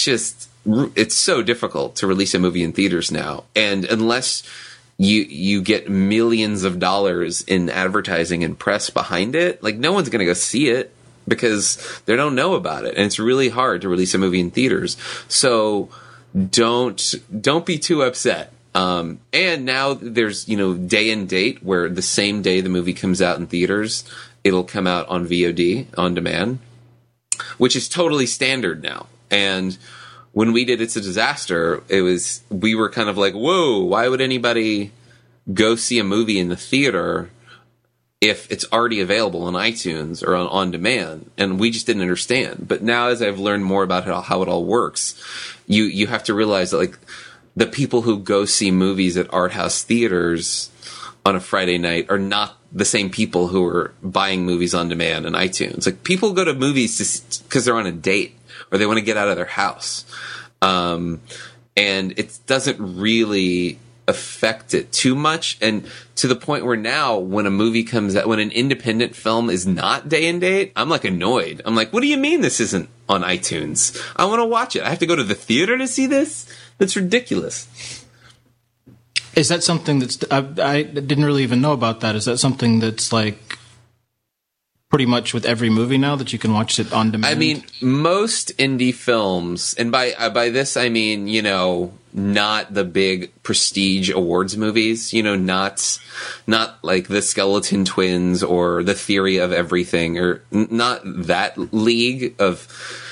so difficult to release a movie in theaters now. And unless you get millions of dollars in advertising and press behind it, like, no one's going to go see it because they don't know about it. And it's really hard to release a movie in theaters. So don't be too upset. And now there's, day and date where the same day the movie comes out in theaters, it'll come out on VOD on demand, which is totally standard now. And when we did It's a Disaster, we were kind of like, whoa, why would anybody go see a movie in the theater if it's already available on iTunes or on demand? And we just didn't understand. But now as I've learned more about how it all works, you have to realize that, like, the people who go see movies at art house theaters on a Friday night are not the same people who are buying movies on demand and iTunes. Like, people go to movies because they're on a date or they want to get out of their house. And it doesn't really affect it too much, and to the point where now when a movie comes out, when an independent film is not day and date, I'm like annoyed. I'm like, what do you mean this isn't on iTunes? I want to watch it. I have to go to the theater to see this? That's ridiculous. Is that something that's I didn't really even know about that. Is that something that's like pretty much with every movie now, that you can watch it on demand? I mean, most indie films, and by this I mean, not the big prestige awards movies, not like the Skeleton Twins or The Theory of Everything, or not that league of,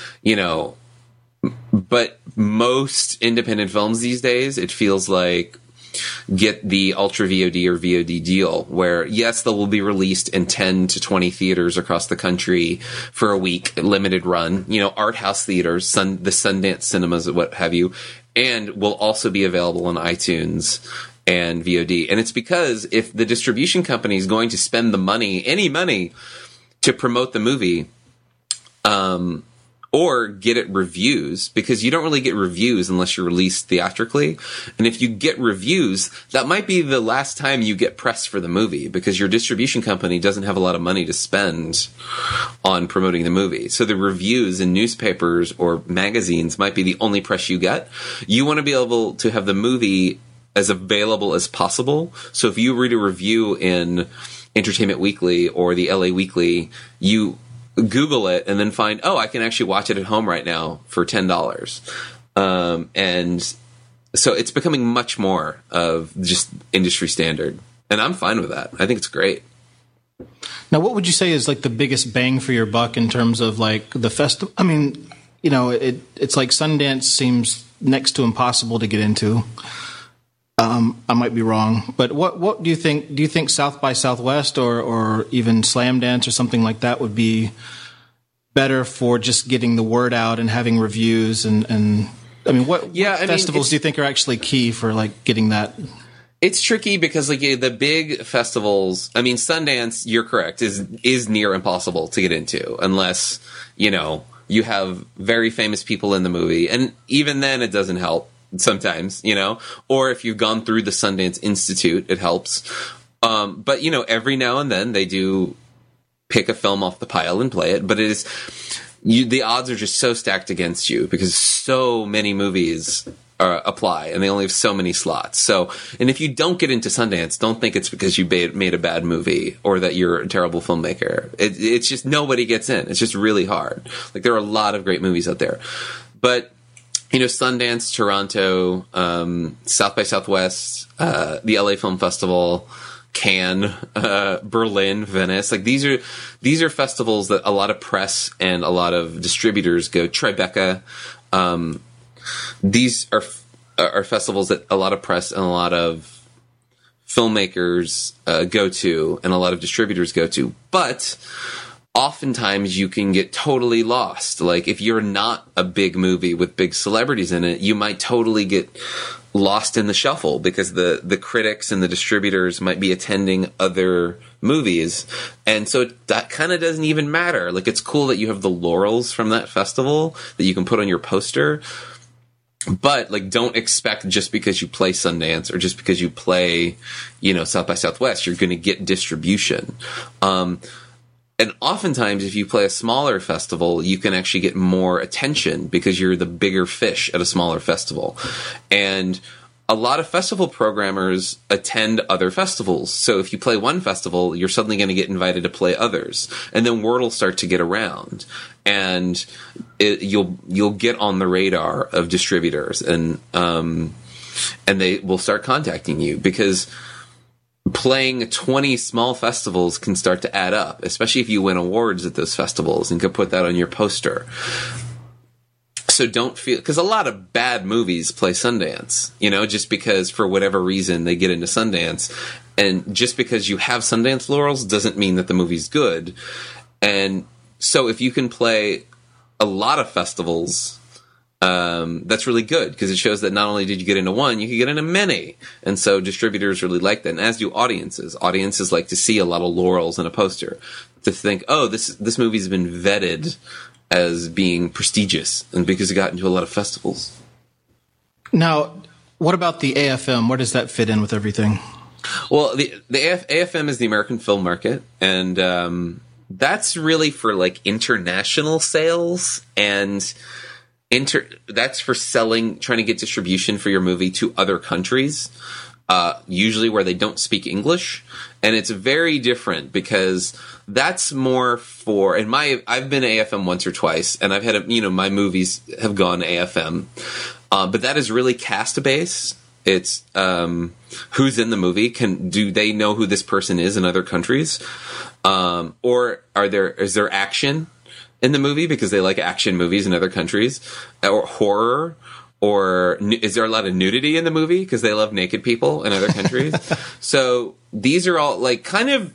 but most independent films these days, it feels like, get the Ultra VOD or VOD deal where, yes, they will be released in 10 to 20 theaters across the country for a week, limited run, art house theaters, the Sundance cinemas, what have you, and will also be available on iTunes and VOD. And it's because if the distribution company is going to spend any money to promote the movie, or get it reviews, because you don't really get reviews unless you're released theatrically. And if you get reviews, that might be the last time you get press for the movie, because your distribution company doesn't have a lot of money to spend on promoting the movie. So the reviews in newspapers or magazines might be the only press you get. You want to be able to have the movie as available as possible. So if you read a review in Entertainment Weekly or the LA Weekly, you Google it and then find, I can actually watch it at home right now for $10. And so it's becoming much more of just industry standard. And I'm fine with that. I think it's great. Now, what would you say is like the biggest bang for your buck in terms of like the festival? I mean, it's like Sundance seems next to impossible to get into. I might be wrong, but what do you think? Do you think South by Southwest or even Slamdance or something like that would be better for just getting the word out and having reviews? And I mean, what festivals do you think are actually key for like getting that? It's tricky because like the big festivals, I mean, Sundance, you're correct, is near impossible to get into unless, you have very famous people in the movie. And even then it doesn't help sometimes, or if you've gone through the Sundance Institute, it helps. But every now and then they do pick a film off the pile and play it, but the odds are just so stacked against you because so many movies apply and they only have so many slots. So, and if you don't get into Sundance, don't think it's because you made a bad movie or that you're a terrible filmmaker. It's just nobody gets in. It's just really hard. Like there are a lot of great movies out there, but Sundance, Toronto, South by Southwest, the LA Film Festival, Cannes, Berlin, Venice. Like these are festivals that a lot of press and a lot of distributors go. Tribeca. These are festivals that a lot of press and a lot of filmmakers go to and a lot of distributors go to. But oftentimes you can get totally lost. Like if you're not a big movie with big celebrities in it, you might totally get lost in the shuffle because the critics and the distributors might be attending other movies. And so that kind of doesn't even matter. Like it's cool that you have the laurels from that festival that you can put on your poster. But like, don't expect just because you play Sundance or just because you play, South by Southwest, you're going to get distribution. And oftentimes, if you play a smaller festival, you can actually get more attention because you're the bigger fish at a smaller festival. And a lot of festival programmers attend other festivals. So if you play one festival, you're suddenly going to get invited to play others. And then word will start to get around. And you'll get on the radar of distributors. And they will start contacting you because playing 20 small festivals can start to add up, especially if you win awards at those festivals and could put that on your poster. So don't feel, because a lot of bad movies play Sundance, just because for whatever reason they get into Sundance. And just because you have Sundance laurels doesn't mean that the movie's good. And so if you can play a lot of festivals, that's really good because it shows that not only did you get into one, you could get into many. And so distributors really like that. And as do audiences. Audiences like to see a lot of laurels in a poster to think, oh, this movie's been vetted as being prestigious and because it got into a lot of festivals. Now, what about the AFM? Where does that fit in with everything? Well, the AFM is the American Film Market, and that's really for like international sales and that's for trying to get distribution for your movie to other countries, usually where they don't speak English. And it's very different because that's more for, I've been AFM once or twice, and I've had, my movies have gone AFM. But that is really cast based. It's, who's in the movie. Do they know who this person is in other countries? Or is there action in the movie because they like action movies in other countries, or horror, or is there a lot of nudity in the movie because they love naked people in other countries? So these are all like kind of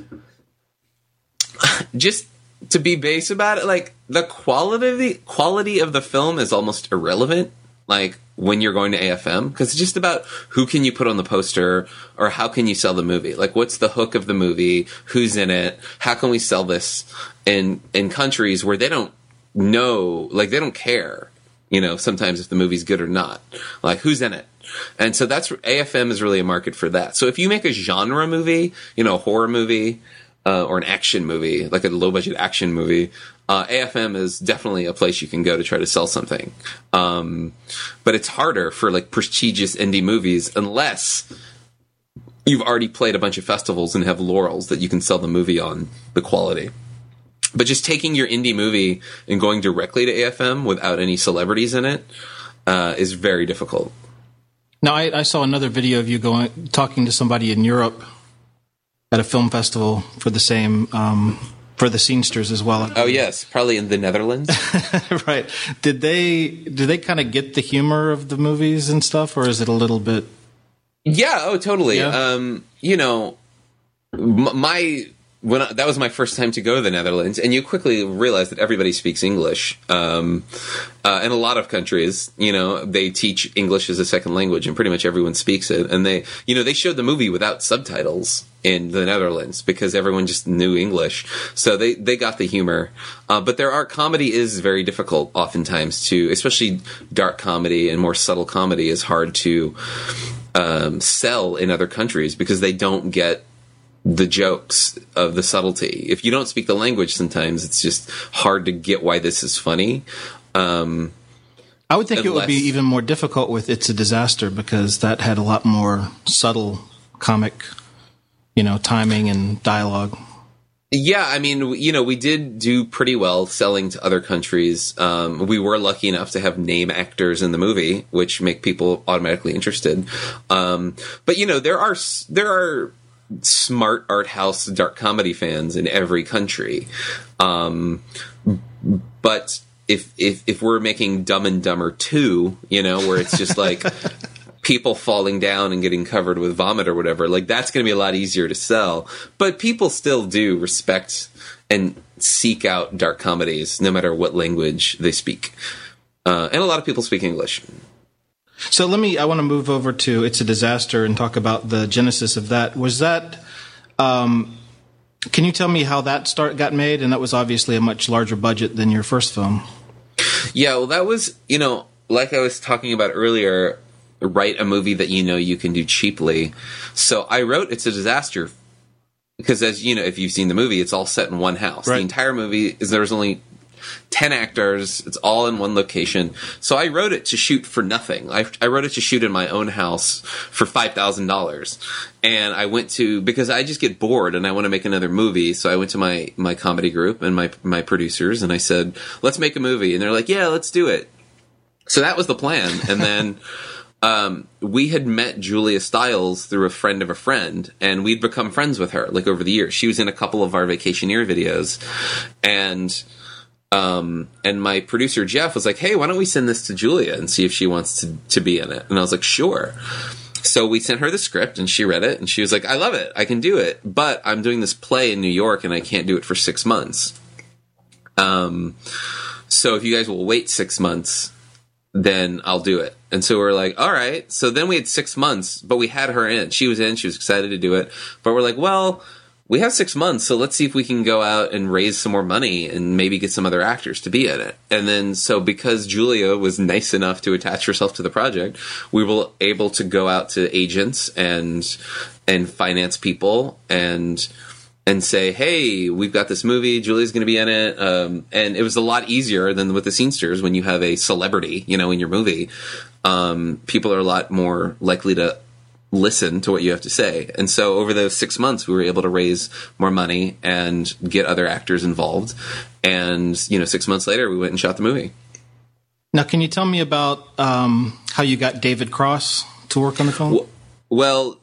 just to be base about it. Like the quality of the film is almost irrelevant. Like when you're going to AFM, because it's just about who can you put on the poster or how can you sell the movie? Like what's the hook of the movie? Who's in it? How can we sell this in countries where they don't know, like they don't care, sometimes if the movie's good or not, like who's in it. And so AFM is really a market for that. So if you make a genre movie, a horror movie, or an action movie, like a low budget action movie, AFM is definitely a place you can go to try to sell something. But it's harder for like prestigious indie movies unless you've already played a bunch of festivals and have laurels that you can sell the movie on the quality. But just taking your indie movie and going directly to AFM without any celebrities in it is very difficult. Now, I saw another video of you talking to somebody in Europe at a film festival for the same for the scenesters as well. Oh yes, probably in the Netherlands. Right. Do they kind of get the humor of the movies and stuff, or is it a little bit Yeah. Oh, totally. Yeah. You know, that was my first time to go to the Netherlands, and you quickly realize that everybody speaks English. In a lot of countries, you know, they teach English as a second language, and pretty much everyone speaks it. And they showed the movie without subtitles in the Netherlands because everyone just knew English, so they got the humor. But comedy is very difficult oftentimes to, especially dark comedy and more subtle comedy is hard to sell in other countries because they don't get the jokes of the subtlety. If you don't speak the language, sometimes it's just hard to get why this is funny. I would think it would be even more difficult with It's a Disaster because that had a lot more subtle comic, you know, timing and dialogue. Yeah, I mean, you know, we did do pretty well selling to other countries. We were lucky enough to have name actors in the movie, which make people automatically interested. But you know, there are smart art house dark comedy fans in every country. But if we're making Dumb and Dumber 2, you know, where it's just like people falling down and getting covered with vomit or whatever, like that's going to be a lot easier to sell. But people still do respect and seek out dark comedies no matter what language they speak. And a lot of people speak English. So I want to move over to It's a Disaster and talk about the genesis of that. Was that, can you tell me how that got made? And that was obviously a much larger budget than your first film. Yeah, well, that was, you know, like I was talking about earlier, write a movie that you know you can do cheaply. So I wrote It's a Disaster because, as you know, if you've seen the movie, it's all set in one house. Right. The entire movie there's only 10 actors. It's all in one location. So I wrote it to shoot for nothing. I wrote it to shoot in my own house for $5,000. And I went because I just get bored and I want to make another movie. So I went to my comedy group and my producers and I said, let's make a movie. And they're like, yeah, let's do it. So that was the plan. And then we had met Julia Stiles through a friend of a friend, and we'd become friends with her like over the years. She was in a couple of our Vacationeer videos, and my producer Jeff was like, hey, why don't we send this to Julia and see if she wants to be in it? And I was like, sure. So we sent her the script and she read it and she was like, I love it. I can do it. But I'm doing this play in New York and I can't do it for 6 months. So if you guys will wait 6 months, then I'll do it. And so we're like, all right. So then we had 6 months, but we had her in. She was excited to do it. But we're like, well, we have 6 months, so let's see if we can go out and raise some more money and maybe get some other actors to be in it. And then, so because Julia was nice enough to attach herself to the project, we were able to go out to agents and finance people and say, hey, we've got this movie, Julia's going to be in it. And it was a lot easier than with the Scenesters when you have a celebrity, you know, in your movie. People are a lot more likely to listen to what you have to say. And so over those 6 months, we were able to raise more money and get other actors involved. And, 6 months later, we went and shot the movie. Now, can you tell me about how you got David Cross to work on the film? Well,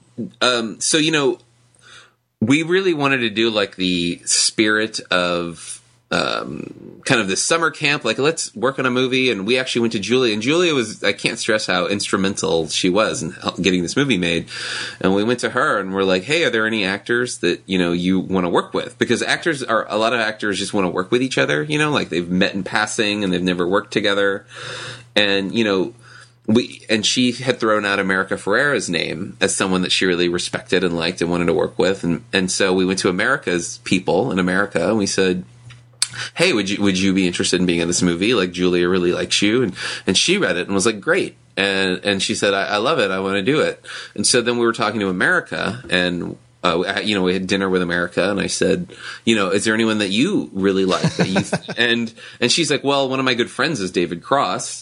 we really wanted to do like the spirit of kind of this summer camp, like let's work on a movie. And we actually went to Julia, and Julia I can't stress how instrumental she was in getting this movie made. And we went to her and we're like, hey, are there any actors that, you want to work with? Because a lot of actors just want to work with each other, like they've met in passing and they've never worked together. And, she had thrown out America Ferrera's name as someone that she really respected and liked and wanted to work with. And so we went to America's people in America and we said, hey, would you be interested in being in this movie? Like, Julia really likes you. And she read it and was like, great. And she said, I love it. I want to do it. And so then we were talking to America and, we had dinner with America and I said, is there anyone that you really like that you, and she's like, well, one of my good friends is David Cross.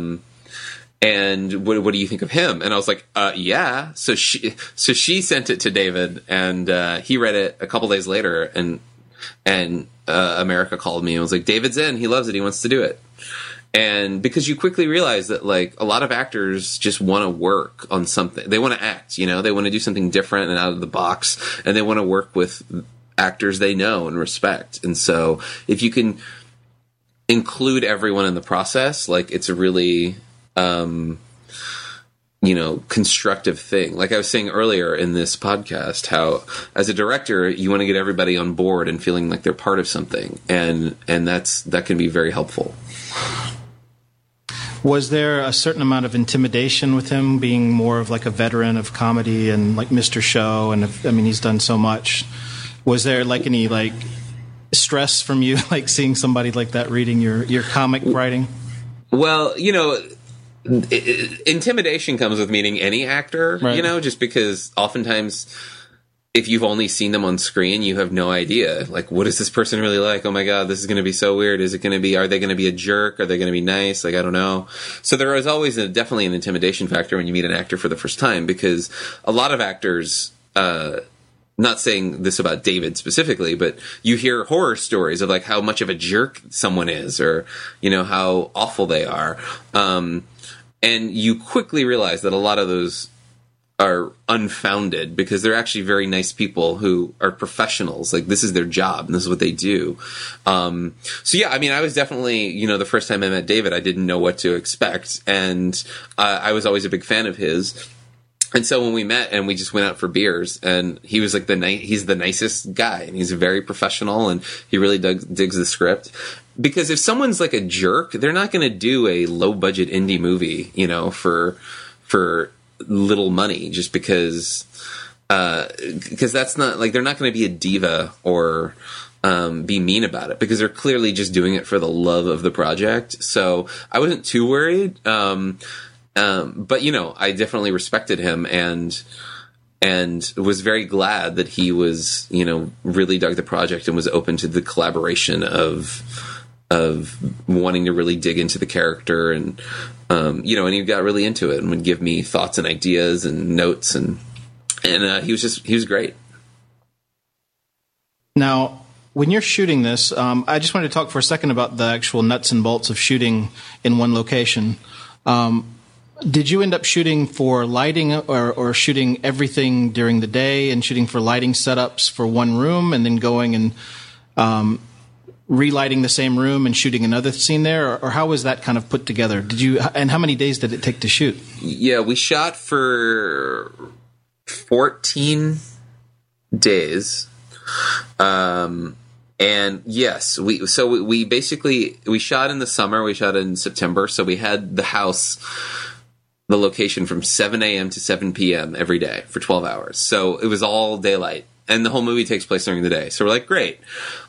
And what do you think of him? And I was like, yeah. So she sent it to David and, he read it a couple days later and America called me and was like, David's in, he loves it, he wants to do it. And because you quickly realize that like a lot of actors just want to work on something, they want to act, they want to do something different and out of the box, and they want to work with actors they know and respect. And so if you can include everyone in the process, like it's a really constructive thing. Like I was saying earlier in this podcast, how as a director, you want to get everybody on board and feeling like they're part of something. And that can be very helpful. Was there a certain amount of intimidation with him being more of like a veteran of comedy and like Mr. Show? And he's done so much. Was there like any like stress from you, like seeing somebody like that reading your comic writing? Well, intimidation comes with meeting any actor, right. Just because oftentimes if you've only seen them on screen, you have no idea. Like, what is this person really like? Oh my God, this is going to be so weird. Are they going to be a jerk? Are they going to be nice? Like, I don't know. So there is always definitely an intimidation factor when you meet an actor for the first time, because a lot of actors, not saying this about David specifically, but you hear horror stories of like how much of a jerk someone is, or, how awful they are. And you quickly realize that a lot of those are unfounded, because they're actually very nice people who are professionals. Like, this is their job and this is what they do. So yeah, I was definitely, the first time I met David, I didn't know what to expect. And I was always a big fan of his. And so when we met and we just went out for beers, and he was like he's the nicest guy, and he's very professional, and he really digs the script. Because if someone's like a jerk, they're not going to do a low budget indie movie, for little money, just because that's not like, they're not going to be a diva or be mean about it, because they're clearly just doing it for the love of the project. So I wasn't too worried. But I definitely respected him and was very glad that he was, really dug the project and was open to the collaboration of wanting to really dig into the character, and and he got really into it and would give me thoughts and ideas and notes, and he was great. Now, when you're shooting this, I just wanted to talk for a second about the actual nuts and bolts of shooting in one location. Did you end up shooting for lighting, or shooting everything during the day and shooting for lighting setups for one room, and then going and relighting the same room and shooting another scene there? Or how was that kind of put together? And how many days did it take to shoot? Yeah, we shot for 14 days. And yes, we basically shot in the summer. We shot in September. So we had the location from 7 a.m. to 7 p.m. every day for 12 hours. So it was all daylight, and the whole movie takes place during the day. So we're like, great.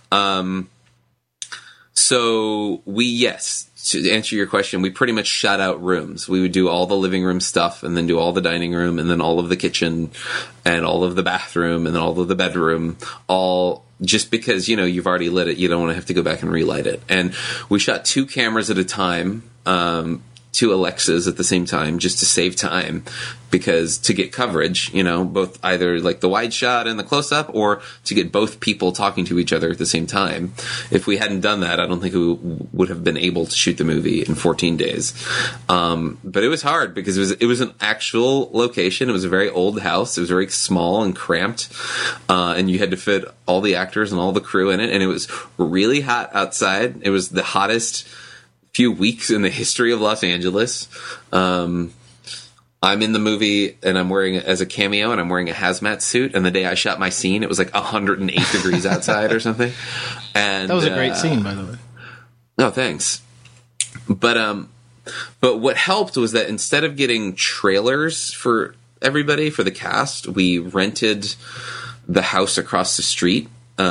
So to answer your question, we pretty much shot out rooms. We would do all the living room stuff, and then do all the dining room, and then all of the kitchen, and all of the bathroom, and then all of the bedroom, all just because, you've already lit it. You don't want to have to go back and relight it. And we shot 2 cameras at a time, 2 Alexas at the same time, just to save time, because to get coverage, both either like the wide shot and the close up, or to get both people talking to each other at the same time. If we hadn't done that, I don't think we would have been able to shoot the movie in 14 days. But it was hard, because it was an actual location. It was a very old house. It was very small and cramped. And you had to fit all the actors and all the crew in it. And it was really hot outside. It was the hottest few weeks in the history of Los Angeles. I'm in the movie, and I'm wearing, as a cameo, and I'm wearing a hazmat suit. And the day I shot my scene, it was like 108 degrees outside or something. And that was a great scene, by the way. No, thanks. But what helped was that instead of getting trailers for everybody, for the cast, we rented the house across the street,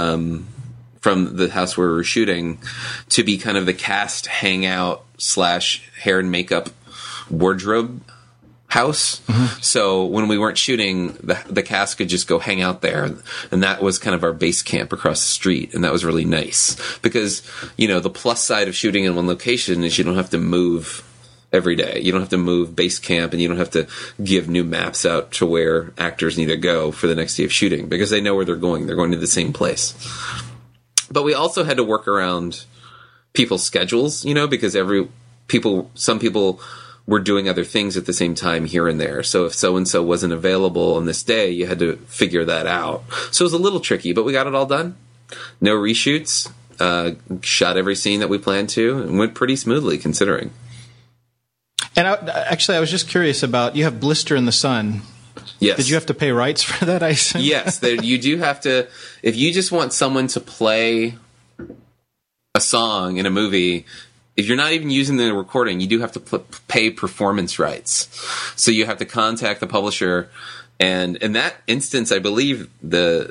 from the house where we were shooting, to be kind of the cast hangout / hair and makeup wardrobe house. Mm-hmm. So when we weren't shooting, the cast could just go hang out there, and that was kind of our base camp across the street, and that was really nice, because the plus side of shooting in one location is you don't have to move every day. You don't have to move base camp, and you don't have to give new maps out to where actors need to go for the next day of shooting, because they know where they're going. They're going to the same place. But we also had to work around people's schedules, because some people were doing other things at the same time here and there. So if so-and-so wasn't available on this day, you had to figure that out. So it was a little tricky, but we got it all done. No reshoots. Shot every scene that we planned to, and went pretty smoothly, considering. And I was just curious about, you have Blister in the Sun. Yes. Did you have to pay rights for that, I assume? Yes, you do have to. If you just want someone to play a song in a movie, if you're not even using the recording, you do have to pay performance rights. So you have to contact the publisher, and in that instance, I believe the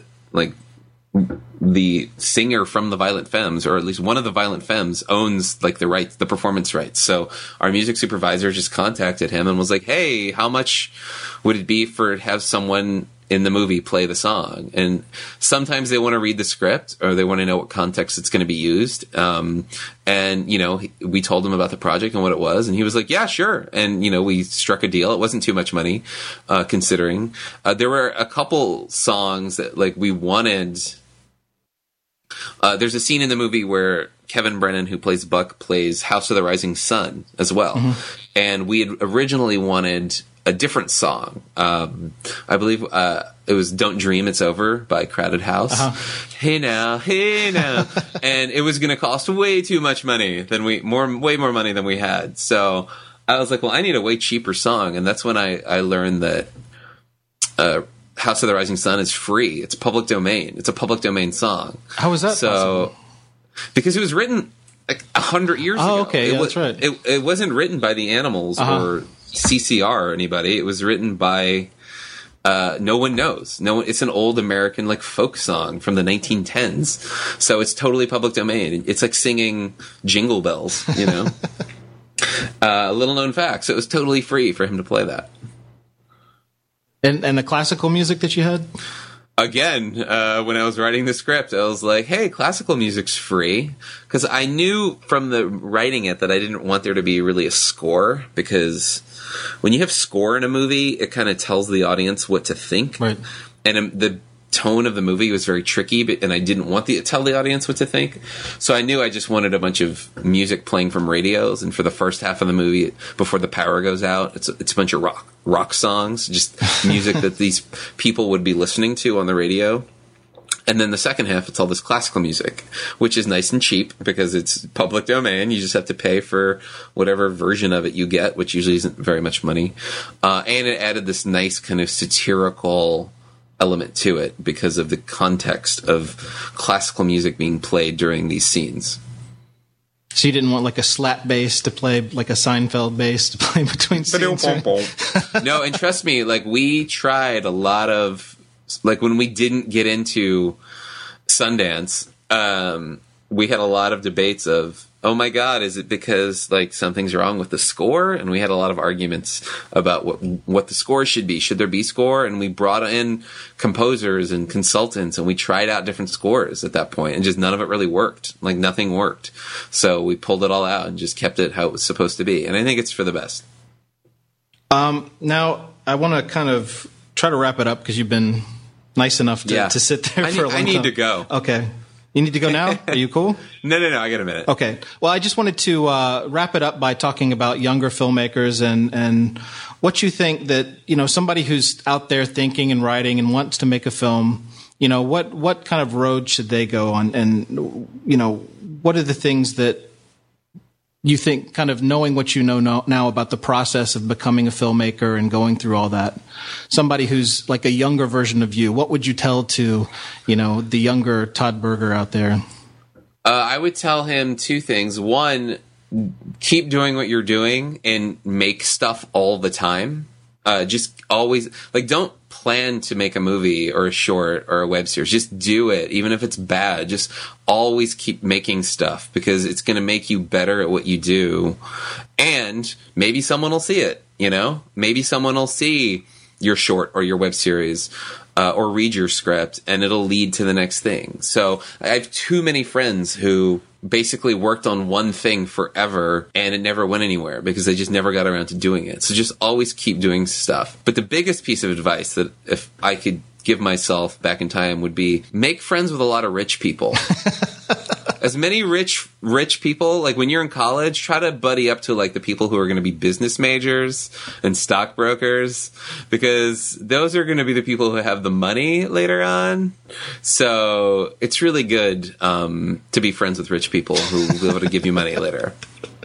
singer from the Violent Femmes, or at least one of the Violent Femmes, owns like the performance rights. So our music supervisor just contacted him and was like, "Hey, how much would it be for have someone in the movie play the song?" And sometimes they want to read the script, or they want to know what context it's going to be used. And we told him about the project and what it was, and he was like, "Yeah, sure." And we struck a deal. It wasn't too much money, considering there were a couple songs that we wanted. There's a scene in the movie where Kevin Brennan, who plays Buck, plays House of the Rising Sun as well. Mm-hmm. And we had originally wanted a different song. I believe it was Don't Dream It's Over by Crowded House. Uh-huh. Hey now. And it was going to cost way too much money way more money than we had. So I was like, well, I need a way cheaper song. And that's when I learned that House of the Rising Sun is free. It's public domain. It's a public domain song. How is that possible? Because it was written 100 years ago. Oh, okay. That's right. It wasn't written by the Animals or CCR or anybody. It was written by no one knows. It's an old American folk song from the 1910s. So it's totally public domain. It's like singing Jingle Bells, little known fact. So it was totally free for him to play that. And the classical music that you had? Again, when I was writing the script, I was like, hey, classical music's free. Because I knew from the writing it that I didn't want there to be really a score. Because when you have score in a movie, it kind of tells the audience what to think. Right. And the tone of the movie was very tricky, and I didn't want to tell the audience what to think. So I knew I just wanted a bunch of music playing from radios, and for the first half of the movie, before the power goes out, it's a bunch of rock songs, just music that these people would be listening to on the radio. And then the second half, it's all this classical music, which is nice and cheap because it's public domain. You just have to pay for whatever version of it you get, which usually isn't very much money. And it added this nice kind of satirical element to it because of the context of classical music being played during these scenes. So you didn't want a slap bass to play, like a Seinfeld bass to play between scenes? No, and trust me, we tried a lot of, when we didn't get into Sundance, we had a lot of debates of, oh my God, is it because something's wrong with the score? And we had a lot of arguments about what the score should be. Should there be score? And we brought in composers and consultants, and we tried out different scores at that point, and just none of it really worked. Nothing worked. So we pulled it all out and just kept it how it was supposed to be. And I think it's for the best. Now, I want to kind of try to wrap it up because you've been nice enough to sit there for a long time. I need to go. Okay. You need to go now? Are you cool? No, I got a minute. Okay. Well, I just wanted to wrap it up by talking about younger filmmakers and what you think that, somebody who's out there thinking and writing and wants to make a film, what kind of road should they go on? And, what are the things that you think, kind of knowing what you know now about the process of becoming a filmmaker and going through all that, somebody who's like a younger version of you, what would you tell to, the younger Todd Berger out there? I would tell him two things. One, keep doing what you're doing and make stuff all the time. Just always, don't plan to make a movie or a short or a web series. Just do it, even if it's bad. Just always keep making stuff because it's going to make you better at what you do. And maybe someone will see it, Maybe someone will see your short or your web series or read your script, and it'll lead to the next thing. So I have too many friends who basically worked on one thing forever and it never went anywhere because they just never got around to doing it. So just always keep doing stuff. But the biggest piece of advice that if I could give myself back in time would be make friends with a lot of rich people. As many rich people, when you're in college, try to buddy up to the people who are going to be business majors and stockbrokers, because those are going to be the people who have the money later on. So it's really good to be friends with rich people who will be able to give you money later.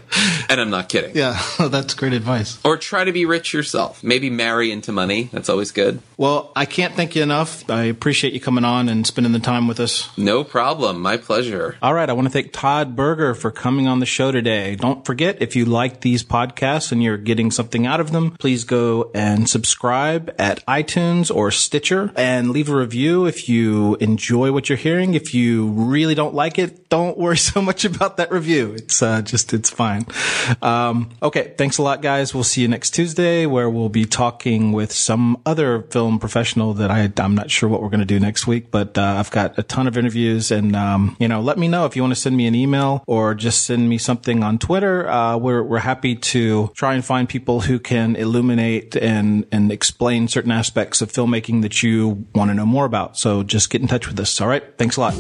And I'm not kidding. Yeah, that's great advice. Or try to be rich yourself. Maybe marry into money. That's always good. Well, I can't thank you enough. I appreciate you coming on and spending the time with us. No problem. My pleasure. All right. I want to thank Todd Berger for coming on the show today. Don't forget, if you like these podcasts and you're getting something out of them, please go and subscribe at iTunes or Stitcher and leave a review if you enjoy what you're hearing. If you really don't like it, don't worry so much about that review. It's fine. Okay. Thanks a lot, guys. We'll see you next Tuesday, where we'll be talking with some other film professional that I'm not sure what we're going to do next week, but I've got a ton of interviews, and let me know if you want to send me an email or just send me something on Twitter. We're happy to try and find people who can illuminate and explain certain aspects of filmmaking that you want to know more about. So just get in touch with us. All right. Thanks a lot.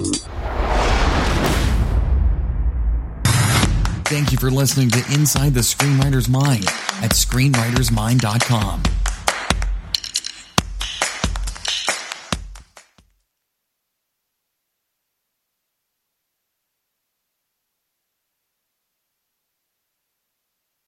Thank you for listening to Inside the Screenwriter's Mind at screenwritersmind.com.